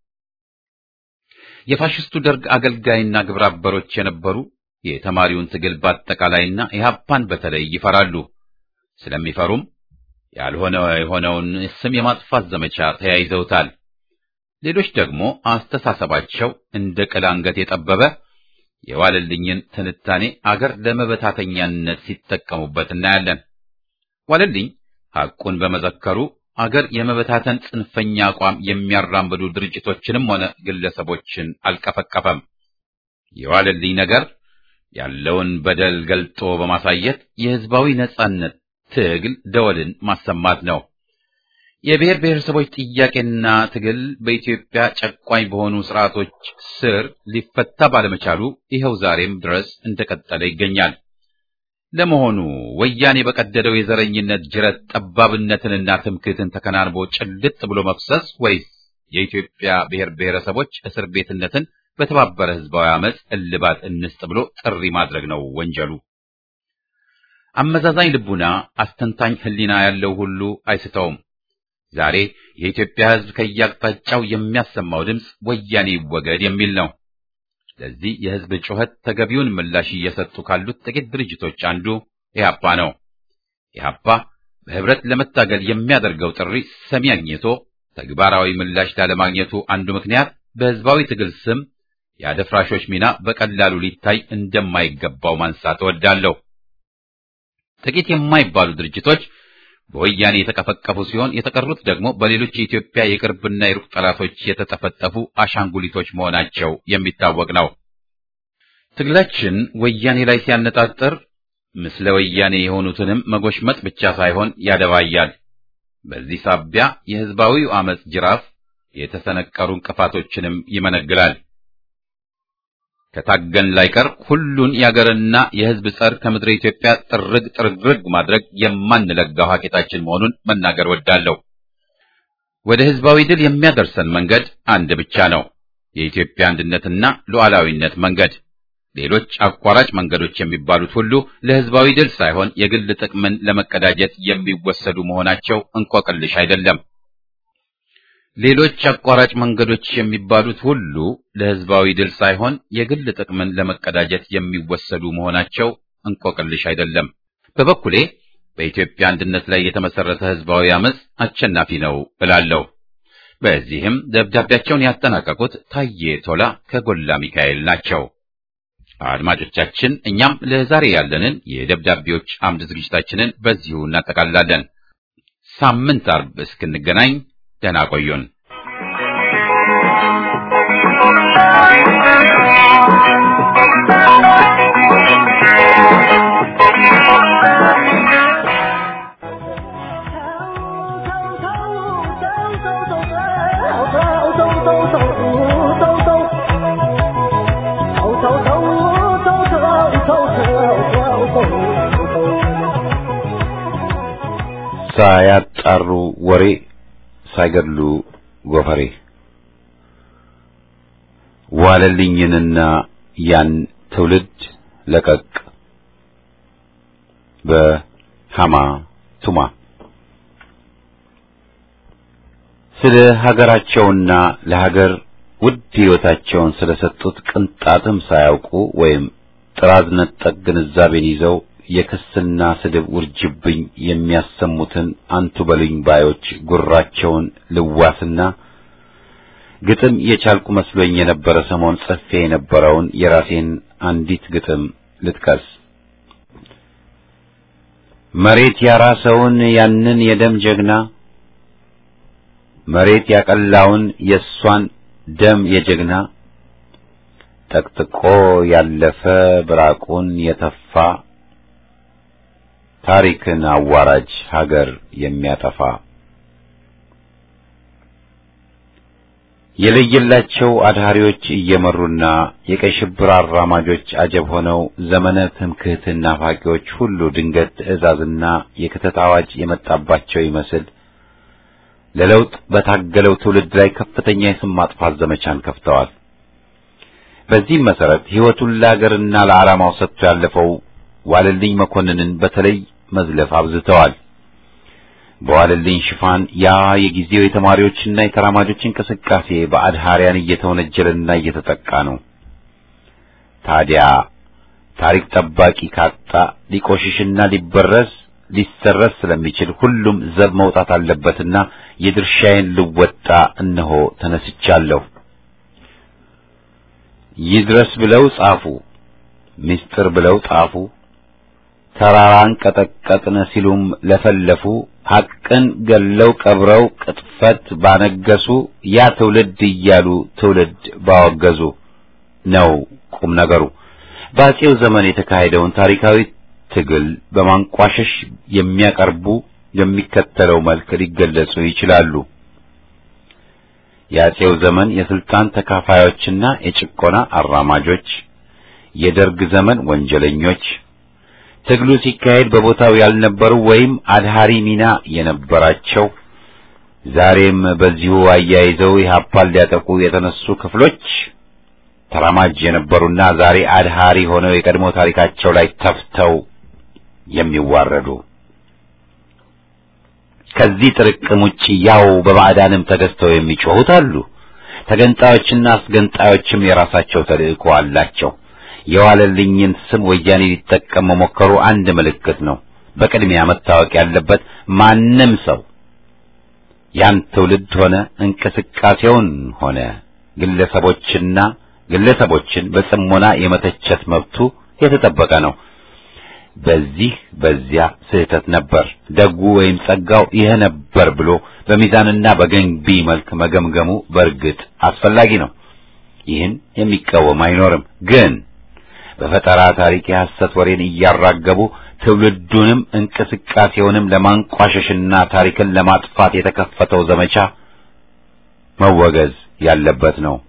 የፋሽስቱ ደርግ አገልጋይና ግብረ አበሮች የነበሩ የተማሪውን ትግል በአጠቃላይና ኢህአፓን በተለይ ይፈራሉ። ስለሚፈሩም ያልሆነ የሆነውን ስም የማጥፋት ዘመቻ ተያይዘውታል። ሌሎች ደግሞ አስተሳሰባቸው እንደ ቅል አንገት የጠበበ የዋለልኝን ትንታኔ አገር ለመበታተኛነት ሲጠቀሙበት እናያለን። ዋለልኝ ሐቁን በመዘከሩ አገር የመበታተን ጽንፈኛ አቋም የሚያራምዱ ድርጅቶችንም ሆነ ግለሰቦችን አልቀፈቀፈም። የዋለልኝ ነገር ያለውን በደል ገልጦ በማሳየት የህዝባዊ ነጻነት ትግል ደወልን ማሰማት ነው። የብሔር ብሔረሰቦች ጥያቄና ትግል በኢትዮጵያ ጨቋኝ በሆኑ ስርዓቶች ስር ሊፈታ ባለመቻሉ ይኸው ዛሬም ድረስ እንደቀጠለ ይገኛል። ለመሆኑ ወያኔ በቀደደው የዘረኝነት ጅረት ጠባብነትንና ትምክህትን ተከናንቦ ጭልጥ ብሎ መፍሰስ ወይስ የኢትዮጵያ ብሔር ብሔረሰቦች እስር ቤትነትን በተባበረ ህዝባዊ አመጽ እልባት እንስጥ ብሎ ጥሪ ማድረግ ነው ወንጀሉ? አመዛዛኝ ልቡና አስተንታኝ ህሊና ያለው ሁሉ አይስተውም። ዛሬ የኢትዮጵያ ህዝብ ከያቅጣጫው የሚያሰማው ድምፅ ወያኔ ይወገድ የሚል ነው። ለዚህ የህዝብ ጩኸት ተገቢውን ምላሽ እየሰጡ ካሉት ጥቂት ድርጅቶች አንዱ ኢህአፓ ነው። ኢህአፓ በህብረት ለመታገል የሚያደርገው ጥሪ ሰሚ አግኝቶ ተግባራዊ ምላሽ ላለማግኘቱ አንዱ ምክንያት በህዝባዊ ትግል ስም የአደፍራሾች ሚና በቀላሉ ሊታይ እንደማይገባው ማንሳት እወዳለሁ። ጥቂት የማይባሉ ድርጅቶች በወያኔ የተቀፈቀፉ ሲሆን የተቀሩት ደግሞ በሌሎች የኢትዮጵያ የቅርብና የሩቅ ጠላቶች የተጠፈጠፉ አሻንጉሊቶች መሆናቸው የሚታወቅ ነው። ትግላችን ወያኔ ላይ ሲያነጣጥር ምስለ ወያኔ የሆኑትንም መጎሽመጥ ብቻ ሳይሆን ያደባያል። በዚህ ሳቢያ የህዝባዊው አመጽ ጅራፍ የተሰነቀሩ እንቅፋቶችንም ይመነግላል። ከታገን ላይቀር ሁሉን ያገርና የህዝብ ጸር ከምድረ ኢትዮጵያ ጥርግ ጥርግርግ ማድረግ የማንለጋው ሀቂታችን መሆኑን መናገር ወዳለሁ። ወደ ህዝባዊ ድል የሚያደርሰን መንገድ አንድ ብቻ ነው፣ የኢትዮጵያ አንድነትና ሉዓላዊነት መንገድ። ሌሎች አቋራጭ መንገዶች የሚባሉት ሁሉ ለህዝባዊ ድል ሳይሆን የግል ጥቅምን ለመቀዳጀት የሚወሰዱ መሆናቸው እንቆቅልሽ አይደለም። ሌሎች አቋራጭ መንገዶች የሚባሉት ሁሉ ለህዝባዊ ድል ሳይሆን የግል ጥቅምን ለመቀዳጀት የሚወሰዱ መሆናቸው እንቆቅልሽ አይደለም። በበኩሌ በኢትዮጵያ አንድነት ላይ የተመሰረተ ህዝባዊ አመጽ አሸናፊ ነው እላለሁ። በዚህም ደብዳቤያቸውን ያጠናቀቁት ታዬ ቶላ ከጎላ ሚካኤል ናቸው። አድማጮቻችን፣ እኛም ለዛሬ ያለንን የደብዳቤዎች አምድ ዝግጅታችንን በዚሁ እናጠቃልላለን። ሳምንት አርብ እስክንገናኝ ደህና ቆዩን። ሳያጣሩ ወሬ ሳይገድሉ ጎፈሬ ዋለልኝንና ያን ትውልድ ለቀቅ በሃማ ቱማ። ስለ ሀገራቸውና ለሀገር ውድ ሕይወታቸውን ስለሰጡት ቅንጣትም ሳያውቁ ወይም ጥራዝ ነጠቅ ግንዛቤን ይዘው የክስና ስድብ ውርጅብኝ የሚያሰሙትን አንቱ በሉኝ ባዮች ጉራቸውን ልዋስና ግጥም የቻልኩ መስሎኝ የነበረ ሰሞን ጽፌ የነበረውን የራሴን አንዲት ግጥም ልጥቀስ። መሬት ያራሰውን ያንን የደም ጀግና፣ መሬት ያቀላውን የሷን ደም የጀግና፣ ጠቅጥቆ ያለፈ ብራቁን የተፋ ታሪክን አዋራጅ ሀገር የሚያጠፋ የለየላቸው አድሃሪዎች እየመሩና የቀይ ሽብር አራማጆች አጀብ ሆነው ዘመነ ትምክህትና ናፋቂዎች ሁሉ ድንገት ትዕዛዝና የክተት አዋጅ የመጣባቸው ይመስል ለለውጥ በታገለው ትውልድ ላይ ከፍተኛ የስም ማጥፋት ዘመቻን ከፍተዋል። በዚህም መሰረት ሕይወቱን ለአገርና ለዓላማው ሰጥቶ ያለፈው ዋለልኝ መኮንንን በተለይ መዝለፍ አብዝተዋል። በዋለልኝ ሽፋን ያ የጊዜው የተማሪዎችና የተራማጆች እንቅስቃሴ በአድሃሪያን እየተወነጀለና እየተጠቃ ነው። ታዲያ ታሪክ ጠባቂ ካጣ ሊቆሽሽና ሊበረስ ሊሰረስ ስለሚችል ሁሉም ዘብ መውጣት አለበትና የድርሻዬን ልወጣ እነሆ ተነስቻለሁ። ይድረስ ብለው ጻፉ፣ ምስጢር ብለው ጣፉ፣ ተራራን ቀጠቀጥን ሲሉም ለፈለፉ፣ ሐቅን ገለው ቀብረው ቅጥፈት ባነገሱ፣ ያ ትውልድ እያሉ ትውልድ ባወገዙ ነው ቁም ነገሩ። በአፄው ዘመን የተካሄደውን ታሪካዊ ትግል በማንቋሸሽ የሚያቀርቡ የሚከተለው መልክ ሊገለጹ ይችላሉ። የአፄው ዘመን የስልጣን ተካፋዮችና የጭቆና አራማጆች፣ የደርግ ዘመን ወንጀለኞች፣ ትግሉ ሲካሄድ በቦታው ያልነበሩ ወይም አድሃሪ ሚና የነበራቸው፣ ዛሬም በዚሁ አያይዘው ኢህአፓን ሊያጠቁ የተነሱ ክፍሎች፣ ተራማጅ የነበሩና ዛሬ አድሃሪ ሆነው የቀድሞ ታሪካቸው ላይ ተፍተው የሚዋረዱ፣ ከዚህ ጥርቅም ውጪ ያው በባዕዳንም ተገዝተው የሚጮሁት አሉ። ተገንጣዮችና አስገንጣዮችም የራሳቸው ተልእኮ አላቸው። የዋለልኝን ስም ወያኔ ሊጠቀም መሞከሩ አንድ ምልክት ነው። በቅድሚያ መታወቅ ያለበት ማንም ሰው ያን ትውልድ ሆነ እንቅስቃሴውን ሆነ ግለሰቦችና ግለሰቦችን በጽሞና የመተቸት መብቱ የተጠበቀ ነው። በዚህ በዚያ ስህተት ነበር፣ ደጉ ወይም ጸጋው ይሄ ነበር ብሎ በሚዛንና በገንቢ መልክ መገምገሙ በእርግጥ አስፈላጊ ነው። ይህን የሚቃወም አይኖርም። ግን በፈጠራ ታሪክ የሐሰት ወሬን እያራገቡ ትውልዱንም እንቅስቃሴውንም ለማንቋሸሽና ታሪክን ለማጥፋት የተከፈተው ዘመቻ መወገዝ ያለበት ነው።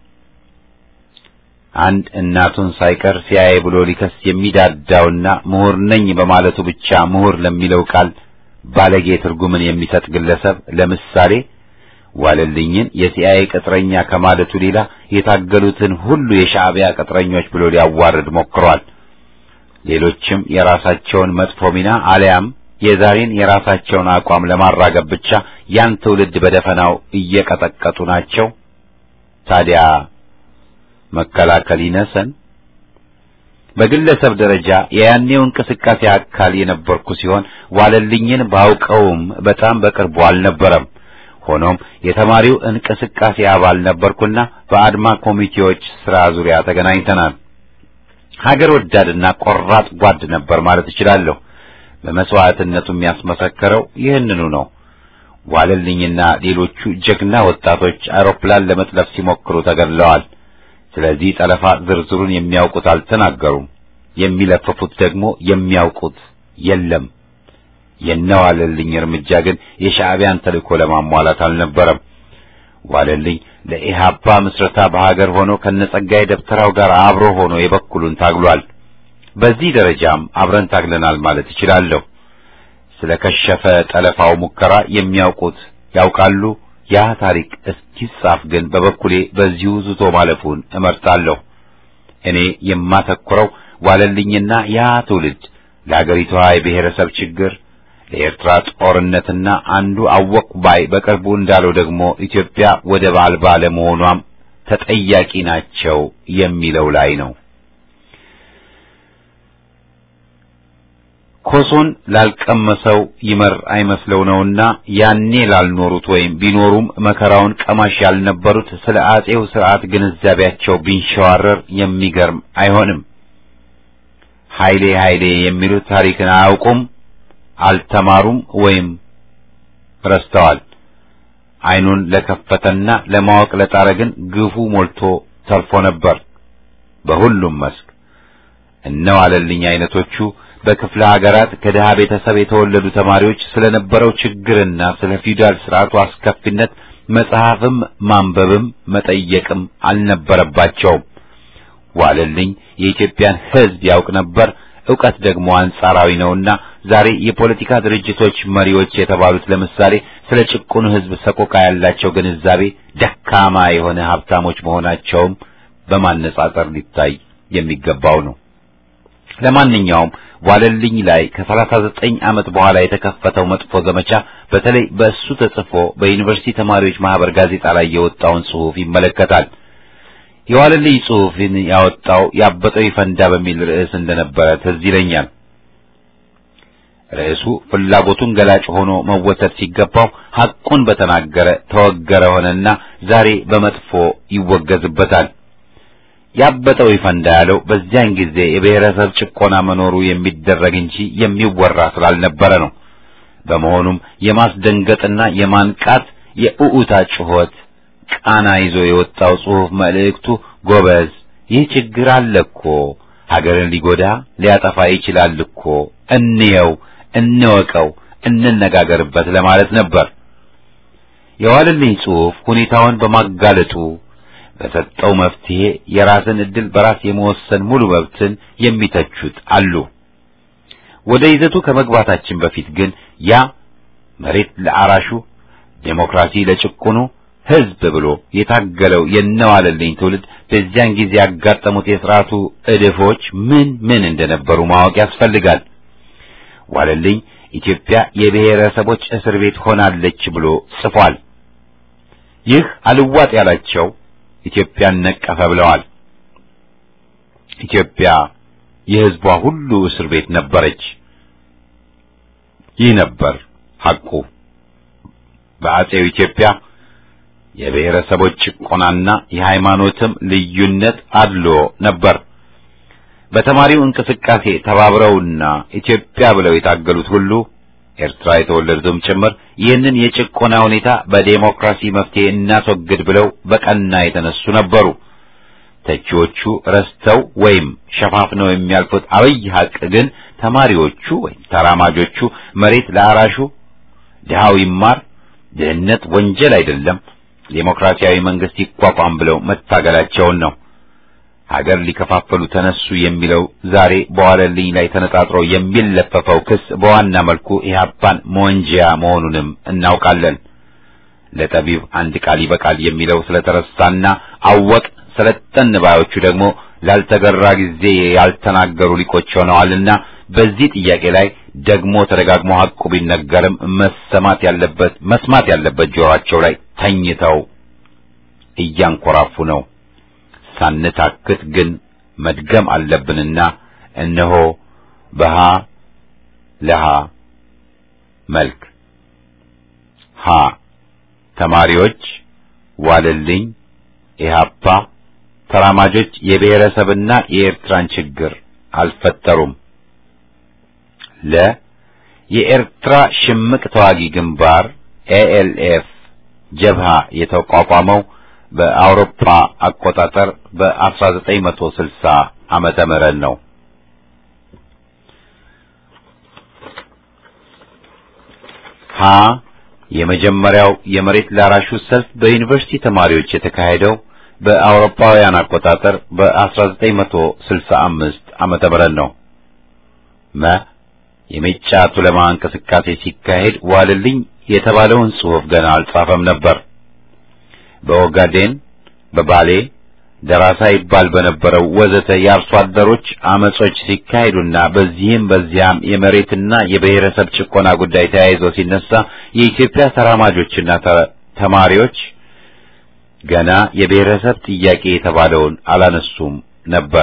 አንድ እናቱን ሳይቀር ሲያይ ብሎ ሊከስ የሚዳዳውና ምሁር ነኝ በማለቱ ብቻ ምሁር ለሚለው ቃል ባለጌ ትርጉምን የሚሰጥ ግለሰብ ለምሳሌ ዋለልኝን የሲአይኤ ቅጥረኛ ከማለቱ ሌላ የታገሉትን ሁሉ የሻዕቢያ ቅጥረኞች ብሎ ሊያዋርድ ሞክሯል። ሌሎችም የራሳቸውን መጥፎ ሚና አለያም የዛሬን የራሳቸውን አቋም ለማራገብ ብቻ ያን ትውልድ በደፈናው እየቀጠቀጡ ናቸው። ታዲያ መከላከል ይነሰን። በግለሰብ ደረጃ የያኔው እንቅስቃሴ አካል የነበርኩ ሲሆን ዋለልኝን ባውቀውም በጣም በቅርቡ አልነበረም። ሆኖም የተማሪው እንቅስቃሴ አባል ነበርኩና በአድማ ኮሚቴዎች ስራ ዙሪያ ተገናኝተናል። ሀገር ወዳድና ቆራጥ ጓድ ነበር ማለት እችላለሁ። በመስዋዕትነቱ የሚያስመሰክረው ይህንኑ ነው። ዋለልኝና ሌሎቹ ጀግና ወጣቶች አውሮፕላን ለመጥለፍ ሲሞክሩ ተገድለዋል። ስለዚህ ጠለፋ ዝርዝሩን የሚያውቁት አልተናገሩም። የሚለፍፉት ደግሞ የሚያውቁት የለም። የነዋለልኝ እርምጃ ግን የሻዕቢያን ተልእኮ ለማሟላት አልነበረም። ዋለልኝ ለኢህአፓ ምስረታ በሀገር ሆኖ ከነጸጋዬ ደብተራው ጋር አብሮ ሆኖ የበኩሉን ታግሏል። በዚህ ደረጃም አብረን ታግለናል ማለት እችላለሁ። ስለ ከሸፈ ጠለፋው ሙከራ የሚያውቁት ያውቃሉ። ያ ታሪክ እስኪጻፍ ግን በበኩሌ በዚሁ ዝቶ ማለፉን እመርጣለሁ። እኔ የማተኩረው ዋለልኝና ያ ትውልድ ለሀገሪቷ የብሔረሰብ ችግር፣ ለኤርትራ ጦርነትና አንዱ አወቅ ባይ በቅርቡ እንዳለው ደግሞ ኢትዮጵያ ወደብ አልባ ለመሆኗም ተጠያቂ ናቸው የሚለው ላይ ነው። ኮሶን ላልቀመሰው ይመር አይመስለው ነውና ያኔ ላልኖሩት ወይም ቢኖሩም መከራውን ቀማሽ ያልነበሩት ስለ አጼው ስርዓት ግንዛቤያቸው ቢንሸዋረር የሚገርም አይሆንም። ኃይሌ ኃይሌ የሚሉት ታሪክን አያውቁም፣ አልተማሩም ወይም ረስተዋል። አይኑን ለከፈተና ለማወቅ ለጣረ ግን ግፉ ሞልቶ ተርፎ ነበር በሁሉም መስክ። እነዋለልኝ አይነቶቹ በክፍለ ሀገራት ከደሃ ቤተሰብ የተወለዱ ተማሪዎች ስለነበረው ችግርና ስለ ፊውዳል ስርዓቱ አስከፊነት መጽሐፍም ማንበብም መጠየቅም አልነበረባቸውም። ዋለልኝ የኢትዮጵያን ሕዝብ ያውቅ ነበር። ዕውቀት ደግሞ አንጻራዊ ነውና ዛሬ የፖለቲካ ድርጅቶች መሪዎች የተባሉት ለምሳሌ ስለ ጭቁኑ ሕዝብ ሰቆቃ ያላቸው ግንዛቤ ደካማ የሆነ ሀብታሞች መሆናቸውም በማነጻጸር ሊታይ የሚገባው ነው። ለማንኛውም ዋለልኝ ላይ ከሰላሳ ዘጠኝ ዓመት በኋላ የተከፈተው መጥፎ ዘመቻ በተለይ በእሱ ተጽፎ በዩኒቨርሲቲ ተማሪዎች ማህበር ጋዜጣ ላይ የወጣውን ጽሑፍ ይመለከታል። የዋለልኝ ጽሑፍን ያወጣው ያበጠው ይፈንዳ በሚል ርዕስ እንደነበረ ትዝ ይለኛል። ርዕሱ ፍላጎቱን ገላጭ ሆኖ መወሰድ ሲገባው ሐቁን በተናገረ ተወገረ ሆነና ዛሬ በመጥፎ ይወገዝበታል። ያበጠው ይፈንዳ ያለው በዚያን ጊዜ የብሔረሰብ ጭቆና መኖሩ የሚደረግ እንጂ የሚወራ ስላልነበረ ነው። በመሆኑም የማስደንገጥና የማንቃት የኡኡታ ጩኸት ቃና ይዞ የወጣው ጽሑፍ መልእክቱ ጎበዝ፣ ይህ ችግር አለ እኮ፣ ሀገርን ሊጎዳ ሊያጠፋ ይችላል እኮ፣ እንየው፣ እንወቀው፣ እንነጋገርበት ለማለት ነበር። የዋለልኝ ጽሑፍ ሁኔታውን በማጋለጡ በሰጠው መፍትሄ የራስን ዕድል በራስ የመወሰን ሙሉ መብትን የሚተቹት አሉ። ወደ ይዘቱ ከመግባታችን በፊት ግን ያ መሬት ለአራሹ ዴሞክራሲ ለጭቁኑ ሕዝብ ብሎ የታገለው የነዋለልኝ ትውልድ በዚያን ጊዜ ያጋጠሙት የሥርዓቱ እድፎች ምን ምን እንደነበሩ ማወቅ ያስፈልጋል። ዋለልኝ ኢትዮጵያ የብሔረሰቦች እስር ቤት ሆናለች ብሎ ጽፏል። ይህ አልዋጥ ያላቸው ኢትዮጵያን ነቀፈ ብለዋል። ኢትዮጵያ የሕዝቧ ሁሉ እስር ቤት ነበረች። ይህ ነበር ሐቁ። በአጼው ኢትዮጵያ የብሔረሰቦች ጭቆናና የሃይማኖትም ልዩነት አድሎ ነበር። በተማሪው እንቅስቃሴ ተባብረውና ኢትዮጵያ ብለው የታገሉት ሁሉ ኤርትራ የተወለዱትም ጭምር ይህንን የጭቆና ሁኔታ በዴሞክራሲ መፍትሄ እናስወግድ ብለው በቀና የተነሱ ነበሩ። ተቺዎቹ ረስተው ወይም ሸፋፍነው የሚያልፉት አብይ ሐቅ ግን ተማሪዎቹ ወይም ተራማጆቹ መሬት ለአራሹ፣ ድሃው ይማር፣ ድህነት ወንጀል አይደለም፣ ዴሞክራሲያዊ መንግስት ይቋቋም ብለው መታገላቸውን ነው። ሀገር ሊከፋፈሉ ተነሱ የሚለው ዛሬ በዋለልኝ ላይ ተነጣጥሮ የሚለፈፈው ክስ በዋና መልኩ ኢህአፓን መወንጀያ መሆኑንም እናውቃለን። ለጠቢብ አንድ ቃል ይበቃል የሚለው ስለተረሳና አወቅ ሰለጠን ባዮቹ ደግሞ ላልተገራ ጊዜ ያልተናገሩ ሊቆች ሆነዋልና በዚህ ጥያቄ ላይ ደግሞ ተደጋግሞ ሐቁ ቢነገርም መሰማት ያለበት መስማት ያለበት ጆሮአቸው ላይ ተኝተው እያንኮራፉ ነው። ሳንታክት ግን መድገም አለብንና እነሆ በሃ ለሃ መልክ ሀ ተማሪዎች፣ ዋለልኝ፣ ኢህአፓ፣ ተራማጆች የብሔረሰብና የኤርትራን ችግር አልፈጠሩም። ለ የኤርትራ ሽምቅ ተዋጊ ግንባር ኤኤልኤፍ ጀብሃ የተቋቋመው በአውሮፓ አቆጣጠር በአስራ ዘጠኝ መቶ ስልሳ ዓመተ ምህረት ነው። ሀ የመጀመሪያው የመሬት ላራሹ ሰልፍ በዩኒቨርሲቲ ተማሪዎች የተካሄደው በአውሮፓውያን አቆጣጠር በአስራ ዘጠኝ መቶ ስልሳ አምስት ዓመተ ምህረት ነው። መ የሜጫ ቱለማ እንቅስቃሴ ሲካሄድ ዋለልኝ የተባለውን ጽሑፍ ገና አልጻፈም ነበር። በኦጋዴን፣ በባሌ፣ ደራሳ ይባል በነበረው ወዘተ የአርሶ አደሮች አመጾች ሲካሄዱና በዚህም በዚያም የመሬትና የብሔረሰብ ጭቆና ጉዳይ ተያይዞ ሲነሳ የኢትዮጵያ ተራማጆችና ተማሪዎች ገና የብሔረሰብ ጥያቄ የተባለውን አላነሱም ነበር።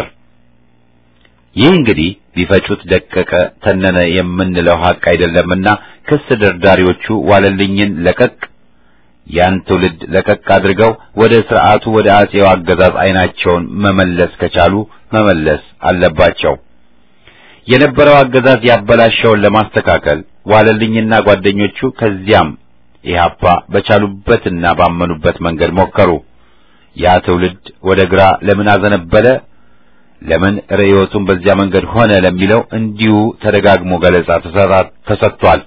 ይህ እንግዲህ ቢፈጩት ደቀቀ ተነነ የምንለው ሐቅ አይደለምና ክስ ደርዳሪዎቹ ዋለልኝን ለቀቅ ያን ትውልድ ለቀቅ አድርገው ወደ ስርዓቱ ወደ አጼው አገዛዝ አይናቸውን መመለስ ከቻሉ መመለስ አለባቸው። የነበረው አገዛዝ ያበላሸውን ለማስተካከል ዋለልኝና ጓደኞቹ ከዚያም ኢህአፓ በቻሉበትና ባመኑበት መንገድ ሞከሩ። ያ ትውልድ ወደ ግራ ለምን አዘነበለ፣ ለምን ርዕዮቱን በዚያ መንገድ ሆነ ለሚለው እንዲሁ ተደጋግሞ ገለጻ ተሰጥቷል።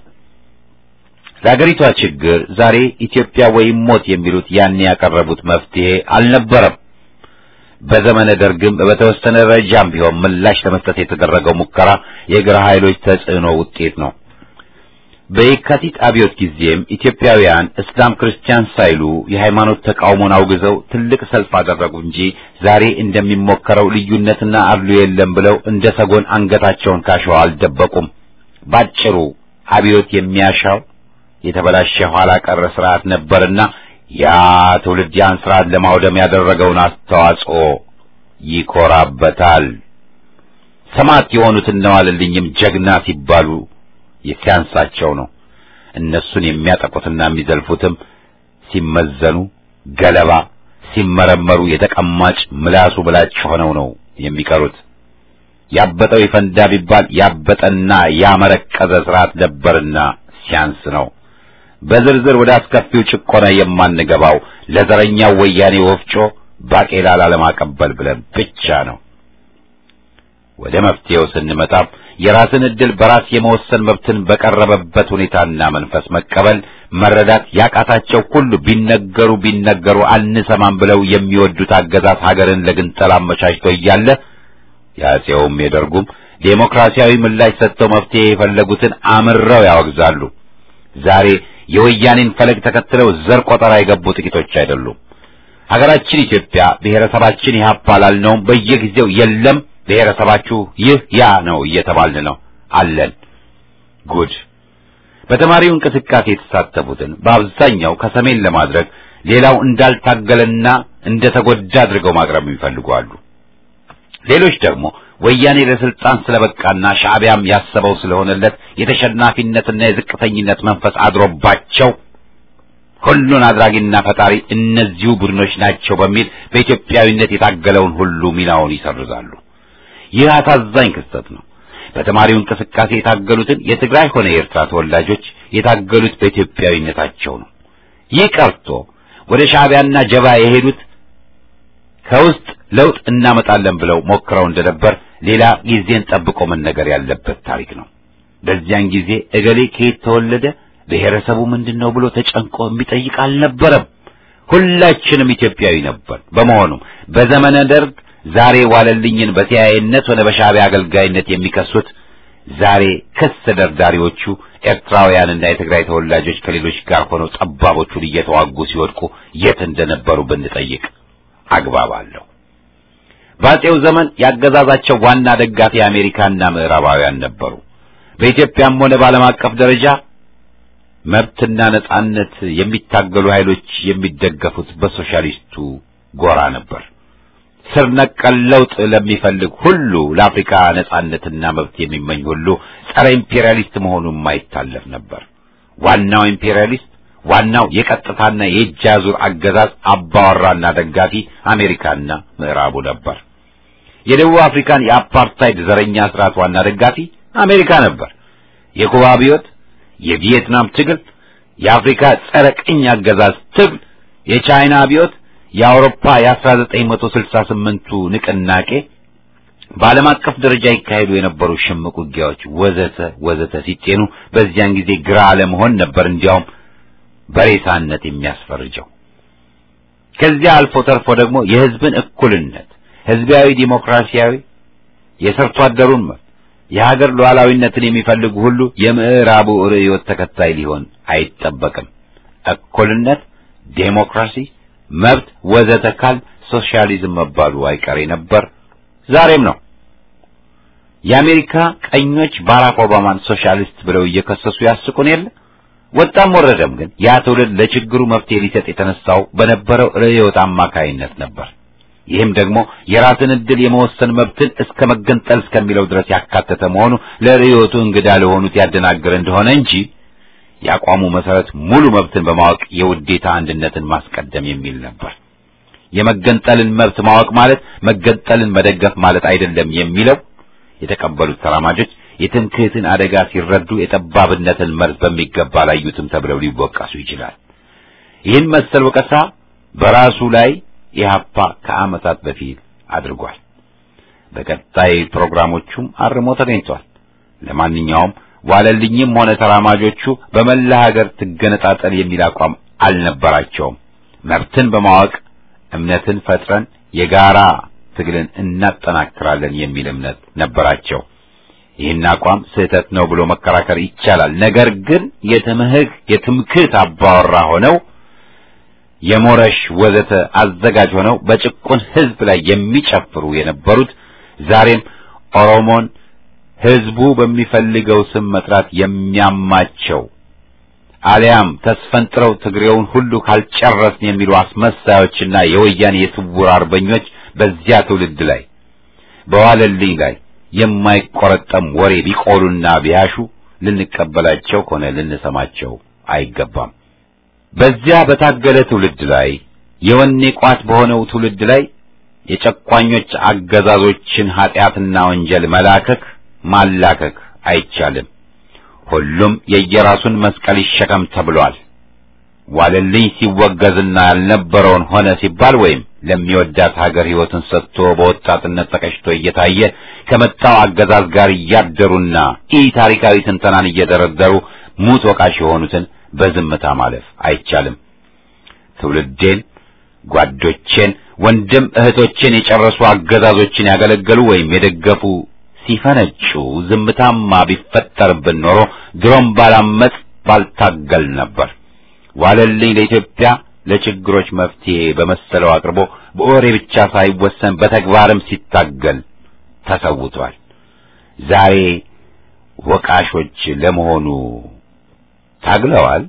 ለአገሪቷ ችግር ዛሬ ኢትዮጵያ ወይም ሞት የሚሉት ያን ያቀረቡት መፍትሄ አልነበረም። በዘመነ ደርግም በተወሰነ ደረጃም ቢሆን ምላሽ ለመስጠት የተደረገው ሙከራ የግራ ኃይሎች ተጽዕኖ ውጤት ነው። በየካቲት አብዮት ጊዜም ኢትዮጵያውያን እስላም ክርስቲያን ሳይሉ የሃይማኖት ተቃውሞን አውግዘው ትልቅ ሰልፍ አደረጉ እንጂ ዛሬ እንደሚሞከረው ልዩነትና አድሎ የለም ብለው እንደ ሰጎን አንገታቸውን ካሸዋ አልደበቁም። ባጭሩ አብዮት የሚያሻው የተበላሸ ኋላ ቀረ ስርዓት ነበርና ያ ትውልድ ያን ስርዓት ለማውደም ያደረገውን አስተዋጽኦ ይኮራበታል። ሰማዕት የሆኑትና ዋለልኝም ጀግና ሲባሉ የሲያንሳቸው ነው። እነሱን የሚያጠቁትና የሚዘልፉትም ሲመዘኑ ገለባ፣ ሲመረመሩ የተቀማጭ ምላሱ ብላጭ ሆነው ነው የሚቀሩት። ያበጠው ይፈንዳ ቢባል ያበጠና ያመረቀዘ ስርዓት ነበርና ሲያንስ ነው። በዝርዝር ወደ አስከፊው ጭቆና የማንገባው ለዘረኛው ወያኔ ወፍጮ ባቄላ ላለማቀበል ብለን ብቻ ነው። ወደ መፍትሄው ስንመጣ የራስን ዕድል በራስ የመወሰን መብትን በቀረበበት ሁኔታና መንፈስ መቀበል መረዳት ያቃታቸው ሁሉ ቢነገሩ ቢነገሩ አንሰማም ብለው የሚወዱት አገዛዝ ሀገርን ለግንጠላ አመቻችቶ እያለ ያጼውም የደርጉም ዴሞክራሲያዊ ምላሽ ሰጥተው መፍትሄ የፈለጉትን አምረው ያወግዛሉ። ዛሬ የወያኔን ፈለግ ተከትለው ዘር ቆጠራ የገቡ ጥቂቶች አይደሉም። ሀገራችን ኢትዮጵያ ብሔረሰባችን ይሃፓላል ነው በየጊዜው የለም ብሔረሰባችሁ ይህ ያ ነው እየተባልን ነው አለን። ጉድ! በተማሪው እንቅስቃሴ የተሳተፉትን በአብዛኛው ከሰሜን ለማድረግ ሌላው እንዳልታገለና እንደተጎዳ አድርገው ማቅረብ ይፈልጋሉ። ሌሎች ደግሞ ወያኔ ለስልጣን ስለበቃና ሻዕቢያም ያሰበው ስለሆነለት የተሸናፊነትና የዝቅተኝነት መንፈስ አድሮባቸው ሁሉን አድራጊና ፈጣሪ እነዚሁ ቡድኖች ናቸው በሚል በኢትዮጵያዊነት የታገለውን ሁሉ ሚናውን ይሰርዛሉ። ይህ አሳዛኝ ክስተት ነው። በተማሪው እንቅስቃሴ የታገሉትን የትግራይ ሆነ የኤርትራ ተወላጆች የታገሉት በኢትዮጵያዊነታቸው ነው። ይህ ቀርቶ ወደ ሻዕቢያና ጀባ የሄዱት ከውስጥ ለውጥ እናመጣለን ብለው ሞክረው እንደነበር ሌላ ጊዜን ጠብቆ መነገር ያለበት ታሪክ ነው። በዚያን ጊዜ እገሌ ከየት ተወለደ፣ ብሔረሰቡ ምንድነው ብሎ ተጨንቆ የሚጠይቅ አልነበረም። ሁላችንም ኢትዮጵያዊ ነበር። በመሆኑም በዘመነ ደርግ ዛሬ ዋለልኝን በሲአይኤነት ሆነ በሻዕቢያ አገልጋይነት የሚከሱት ዛሬ ክስ ደርዳሪዎቹ ኤርትራውያንና የትግራይ ተወላጆች ከሌሎች ጋር ሆነው ጠባቦቹን እየተዋጉ ሲወድቁ የት እንደነበሩ ብንጠይቅ አግባብ አለው። በአጼው ዘመን ያገዛዛቸው ዋና ደጋፊ አሜሪካና ምዕራባውያን ነበሩ። በኢትዮጵያም ሆነ በዓለም አቀፍ ደረጃ መብትና ነጻነት የሚታገሉ ኃይሎች የሚደገፉት በሶሻሊስቱ ጎራ ነበር። ስር ነቀል ለውጥ ለሚፈልግ ሁሉ ለአፍሪካ ነጻነትና መብት የሚመኝ ሁሉ ጸረ ኢምፔሪያሊስት መሆኑ የማይታለፍ ነበር። ዋናው ኢምፔሪያሊስት ዋናው የቀጥታና የእጅ አዙር አገዛዝ አባወራና ደጋፊ አሜሪካና ምዕራቡ ነበር። የደቡብ አፍሪካን የአፓርታይድ ዘረኛ ስርዓት ዋና ደጋፊ አሜሪካ ነበር። የኩባ አብዮት፣ የቪየትናም ትግል፣ የአፍሪካ ጸረ ቅኝ አገዛዝ ትግል፣ የቻይና አብዮት፣ የአውሮፓ የአስራ ዘጠኝ መቶ ስልሳ ስምንቱ ንቅናቄ፣ በዓለም አቀፍ ደረጃ ይካሄዱ የነበሩ ሽምቅ ውጊያዎች ወዘተ ወዘተ ሲጤኑ በዚያን ጊዜ ግራ አለመሆን ነበር እንዲያውም በሬሳነት የሚያስፈርጀው። ከዚያ አልፎ ተርፎ ደግሞ የህዝብን እኩልነት፣ ህዝባዊ ዲሞክራሲያዊ፣ የሰርቶ አደሩን መብት፣ የሀገር ሉዓላዊነትን የሚፈልጉ ሁሉ የምዕራቡ ርዕዮት ተከታይ ሊሆን አይጠበቅም። እኩልነት፣ ዴሞክራሲ፣ መብት ወዘተ ካል ሶሻሊዝም መባሉ አይቀሬ ነበር፣ ዛሬም ነው። የአሜሪካ ቀኞች ባራክ ኦባማን ሶሻሊስት ብለው እየከሰሱ ያስቁን የለ። ወጣም ወረደም ግን ያ ትውልድ ለችግሩ መፍትሄ ሊሰጥ የተነሳው በነበረው ርዕዮት አማካይነት ነበር። ይህም ደግሞ የራስን ዕድል የመወሰን መብትን እስከ መገንጠል እስከሚለው ድረስ ያካተተ መሆኑ ለርዕዮቱ እንግዳ ለሆኑት ያደናገረ እንደሆነ እንጂ ያቋሙ መሰረት ሙሉ መብትን በማወቅ የውዴታ አንድነትን ማስቀደም የሚል ነበር። የመገንጠልን መብት ማወቅ ማለት መገንጠልን መደገፍ ማለት አይደለም የሚለው የተቀበሉት ተራማጆች የትምክህትን አደጋ ሲረዱ የጠባብነትን መርዝ በሚገባ ላዩትም ተብለው ሊወቀሱ ይችላል። ይህን መሰል ወቀሳ በራሱ ላይ ኢህአፓ ከዓመታት በፊት አድርጓል። በቀጣይ ፕሮግራሞቹም አርሞ ተገኝቷል። ለማንኛውም ዋለልኝም ሆነ ተራማጆቹ በመላ ሀገር ትገነጣጠል የሚል አቋም አልነበራቸውም። መብትን በማወቅ እምነትን ፈጥረን የጋራ ትግልን እናጠናክራለን የሚል እምነት ነበራቸው። ይህን አቋም ስህተት ነው ብሎ መከራከር ይቻላል። ነገር ግን የትምህግ የትምክህት አባወራ ሆነው የሞረሽ ወዘተ አዘጋጅ ሆነው በጭቁን ህዝብ ላይ የሚጨፍሩ የነበሩት ዛሬም ኦሮሞን ህዝቡ በሚፈልገው ስም መጥራት የሚያማቸው አሊያም ተስፈንጥረው ትግሬውን ሁሉ ካልጨረስን የሚሉ አስመሳዮችና የወያኔ የስውር አርበኞች በዚያ ትውልድ ላይ በዋለልኝ ላይ የማይቆረጠም ወሬ ቢቆሉና ቢያሹ ልንቀበላቸው ሆነ ልንሰማቸው አይገባም። በዚያ በታገለ ትውልድ ላይ የወኔ ቋት በሆነው ትውልድ ላይ የጨቋኞች አገዛዞችን ኃጢአትና ወንጀል መላከክ ማላከክ አይቻልም። ሁሉም የየራሱን መስቀል ይሸከም ተብሏል። ዋለልኝ ሲወገዝና ያልነበረውን ሆነ ሲባል ወይም ለሚወዳት ሀገር ሕይወትን ሰጥቶ በወጣትነት ተቀጭቶ እየታየ ከመጣው አገዛዝ ጋር እያደሩና ኢ ታሪካዊ ትንተናን እየደረደሩ ሙት ወቃሽ የሆኑትን በዝምታ ማለፍ አይቻልም። ትውልዴን፣ ጓዶቼን፣ ወንድም እህቶቼን የጨረሱ አገዛዞችን ያገለገሉ ወይም የደገፉ ሲፈነጩ ዝምታማ ቢፈጠርብን ኖሮ ድሮም ባላመጽ ባልታገል ነበር። ዋለልኝ ለኢትዮጵያ ለችግሮች መፍትሄ በመሰለው አቅርቦ በወሬ ብቻ ሳይወሰን በተግባርም ሲታገል ተሰውቷል። ዛሬ ወቃሾች ለመሆኑ ታግለዋል?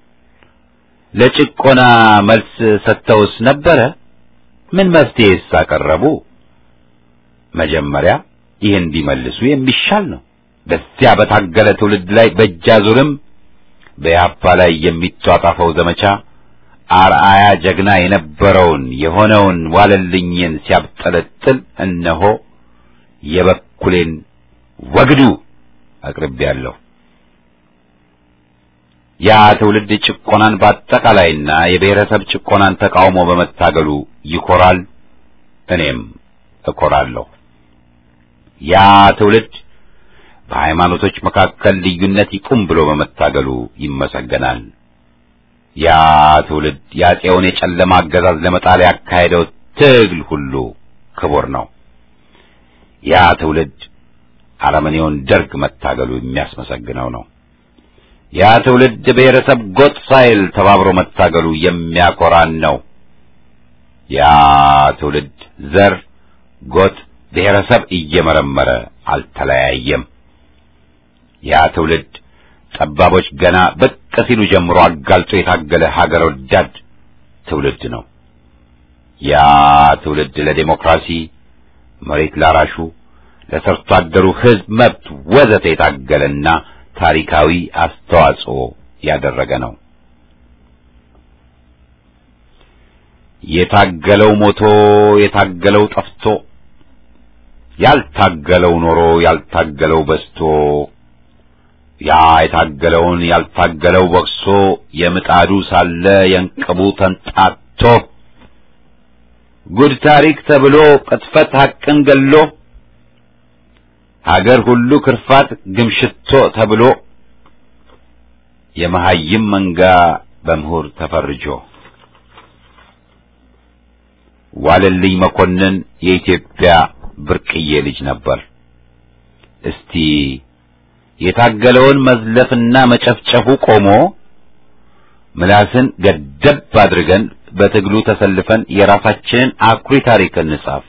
ለጭቆና መልስ ሰጥተውስ ነበረ? ምን መፍትሄስ አቀረቡ? መጀመሪያ ይህን ቢመልሱ የሚሻል ነው። በዚያ በታገለ ትውልድ ላይ በእጃዙርም በያፓ ላይ የሚጧጣፈው ዘመቻ አርአያ ጀግና የነበረውን የሆነውን ዋለልኝን ሲያብጠለጥል እነሆ የበኩሌን ወግዱ አቅርቤያለሁ። ያ ትውልድ ጭቆናን በአጠቃላይና የብሔረሰብ ጭቆናን ተቃውሞ በመታገሉ ይኮራል፣ እኔም እኮራለሁ። ያ ትውልድ በሃይማኖቶች መካከል ልዩነት ይቁም ብሎ በመታገሉ ይመሰገናል። ያ ትውልድ ያጼውን የጨለማ አገዛዝ ለመጣል ያካሄደው ትግል ሁሉ ክቡር ነው። ያ ትውልድ አረመኔውን ደርግ መታገሉ የሚያስመሰግነው ነው። ያ ትውልድ ብሔረሰብ ጎጥ ሳይል ተባብሮ መታገሉ የሚያኮራን ነው። ያ ትውልድ ዘር፣ ጎጥ፣ ብሔረሰብ እየመረመረ አልተለያየም። ያ ትውልድ ጠባቦች ገና ብቅ ሲሉ ጀምሮ አጋልጦ የታገለ ሀገር ወዳድ ትውልድ ነው። ያ ትውልድ ለዲሞክራሲ፣ መሬት ላራሹ፣ ለሰርቶ አደሩ ሕዝብ መብት ወዘተ የታገለና ታሪካዊ አስተዋጽኦ ያደረገ ነው። የታገለው ሞቶ የታገለው ጠፍቶ ያልታገለው ኖሮ ያልታገለው በስቶ ያ የታገለውን ያልታገለው ወቅሶ የምጣዱ ሳለ የንቅቡ ተንጣቶ ጉድ ታሪክ ተብሎ ቅጥፈት ሐቅን ገሎ ሀገር ሁሉ ክርፋት ግምሽቶ ተብሎ የመሐይም መንጋ በምሁር ተፈርጆ ዋለልኝ መኮንን የኢትዮጵያ ብርቅዬ ልጅ ነበር። እስቲ የታገለውን መዝለፍና መጨፍጨፉ ቆሞ ምላስን ገደብ አድርገን በትግሉ ተሰልፈን የራሳችንን አኩሪ ታሪክ እንጻፍ።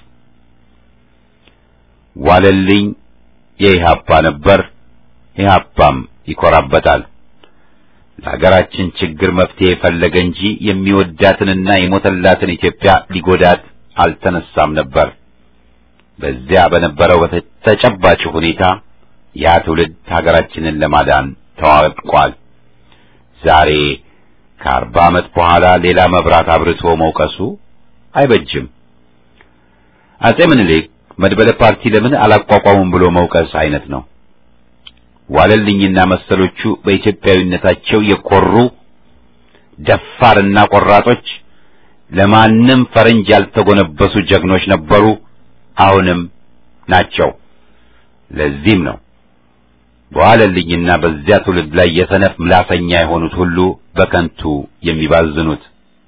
ዋለልኝ የኢህአፓ ነበር፣ ኢህአፓም ይኮራበታል። ለሀገራችን ችግር መፍትሄ ፈለገ እንጂ የሚወዳትንና የሞተላትን ኢትዮጵያ ሊጎዳት አልተነሳም ነበር። በዚያ በነበረው ተጨባጭ ሁኔታ ያ ትውልድ ሀገራችንን ለማዳን ተዋድቋል። ዛሬ ከአርባ ዓመት በኋላ ሌላ መብራት አብርቶ መውቀሱ አይበጅም። አጼ ምኒልክ መድበለ ፓርቲ ለምን አላቋቋሙም ብሎ መውቀስ አይነት ነው። ዋለልኝና መሰሎቹ በኢትዮጵያዊነታቸው የኮሩ ደፋርና ቆራጦች ለማንም ፈረንጅ ያልተጎነበሱ ጀግኖች ነበሩ፣ አሁንም ናቸው። ለዚህም ነው በዋለልኝና በዚያ ትውልድ ላይ የሰነፍ ምላሰኛ የሆኑት ሁሉ በከንቱ የሚባዝኑት።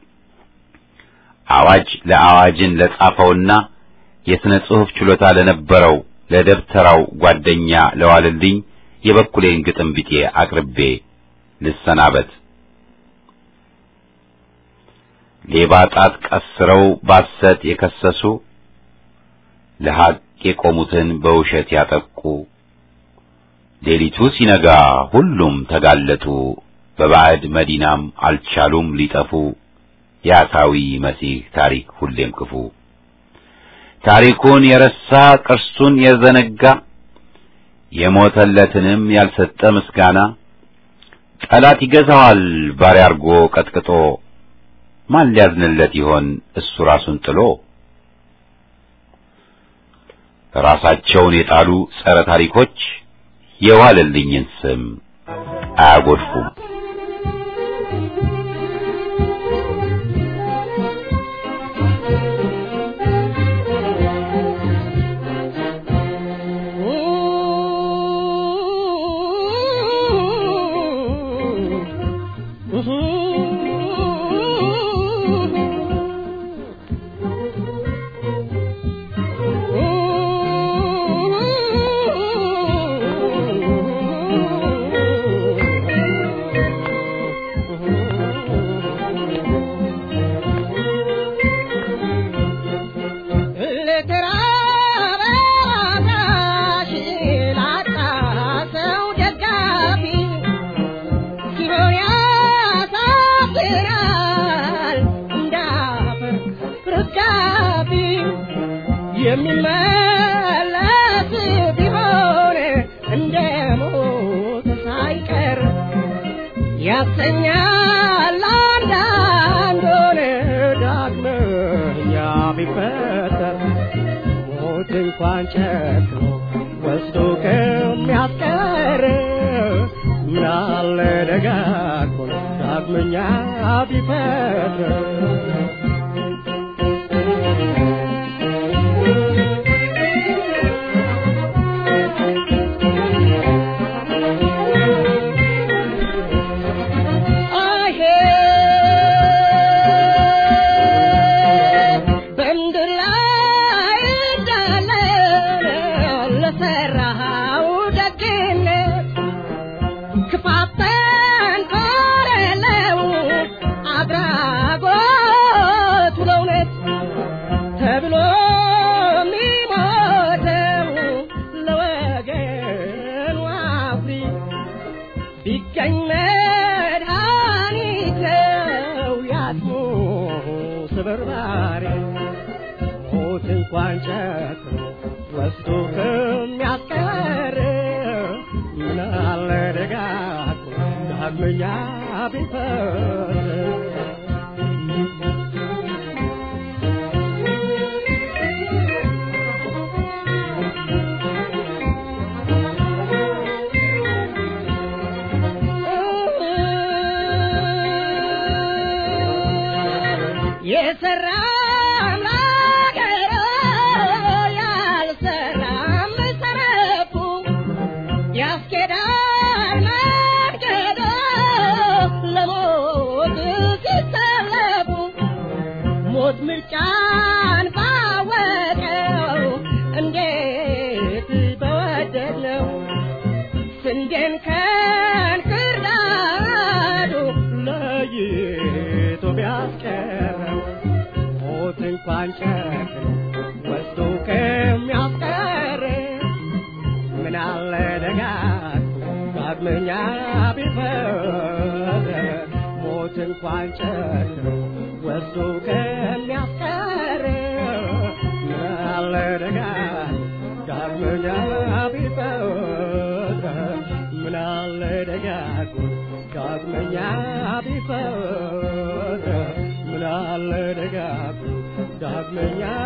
አዋጅ ለአዋጅን ለጻፈውና የሥነ ጽሑፍ ችሎታ ለነበረው ለደብተራው ጓደኛ ለዋለልኝ የበኩሌን ግጥም ቢጤ አቅርቤ ልሰናበት። ሌባ ጣት ቀስረው ባሰት የከሰሱ ለሐቅ የቆሙትን በውሸት ያጠቁ ሌሊቱ ሲነጋ ሁሉም ተጋለጡ በባዕድ መዲናም አልቻሉም ሊጠፉ ያሳዊ መሲህ ታሪክ ሁሌም ክፉ ታሪኩን የረሳ ቅርሱን የዘነጋ የሞተለትንም ያልሰጠ ምስጋና ጠላት ይገዛዋል ባሪያ አርጎ ቀጥቅጦ ማን ሊያዝንለት ይሆን እሱ ራሱን ጥሎ ራሳቸውን የጣሉ ጸረ ታሪኮች የዋለልኝን ስም አያጎድፉም። ያልሰራም ለአገሩ ያልሰራም ሰነፉ ያስኬዳል መንገዱ ለሞት ሲሰለፉ ሞት ምርጫን ባወቀው እንዴት በወደድነው ስንዴን ከእንክርዳዱ ለይቶ ቢያስቀረው ሞት እንኳን ጨክኖ ወስዶ ከሚያስቀር ምን አለ ደጋግሞ ዳግመኛ ቢፈር ሞት እንኳን ጨክኖ ወስዶ ከሚያስቀር ምን አለ ደጋግሞ ዳግመኛ ቢፈር ምን አለ ደጋግሞ ዳግመኛ ቢፈር ምን አለ ደጋግሞ ዳግመኛ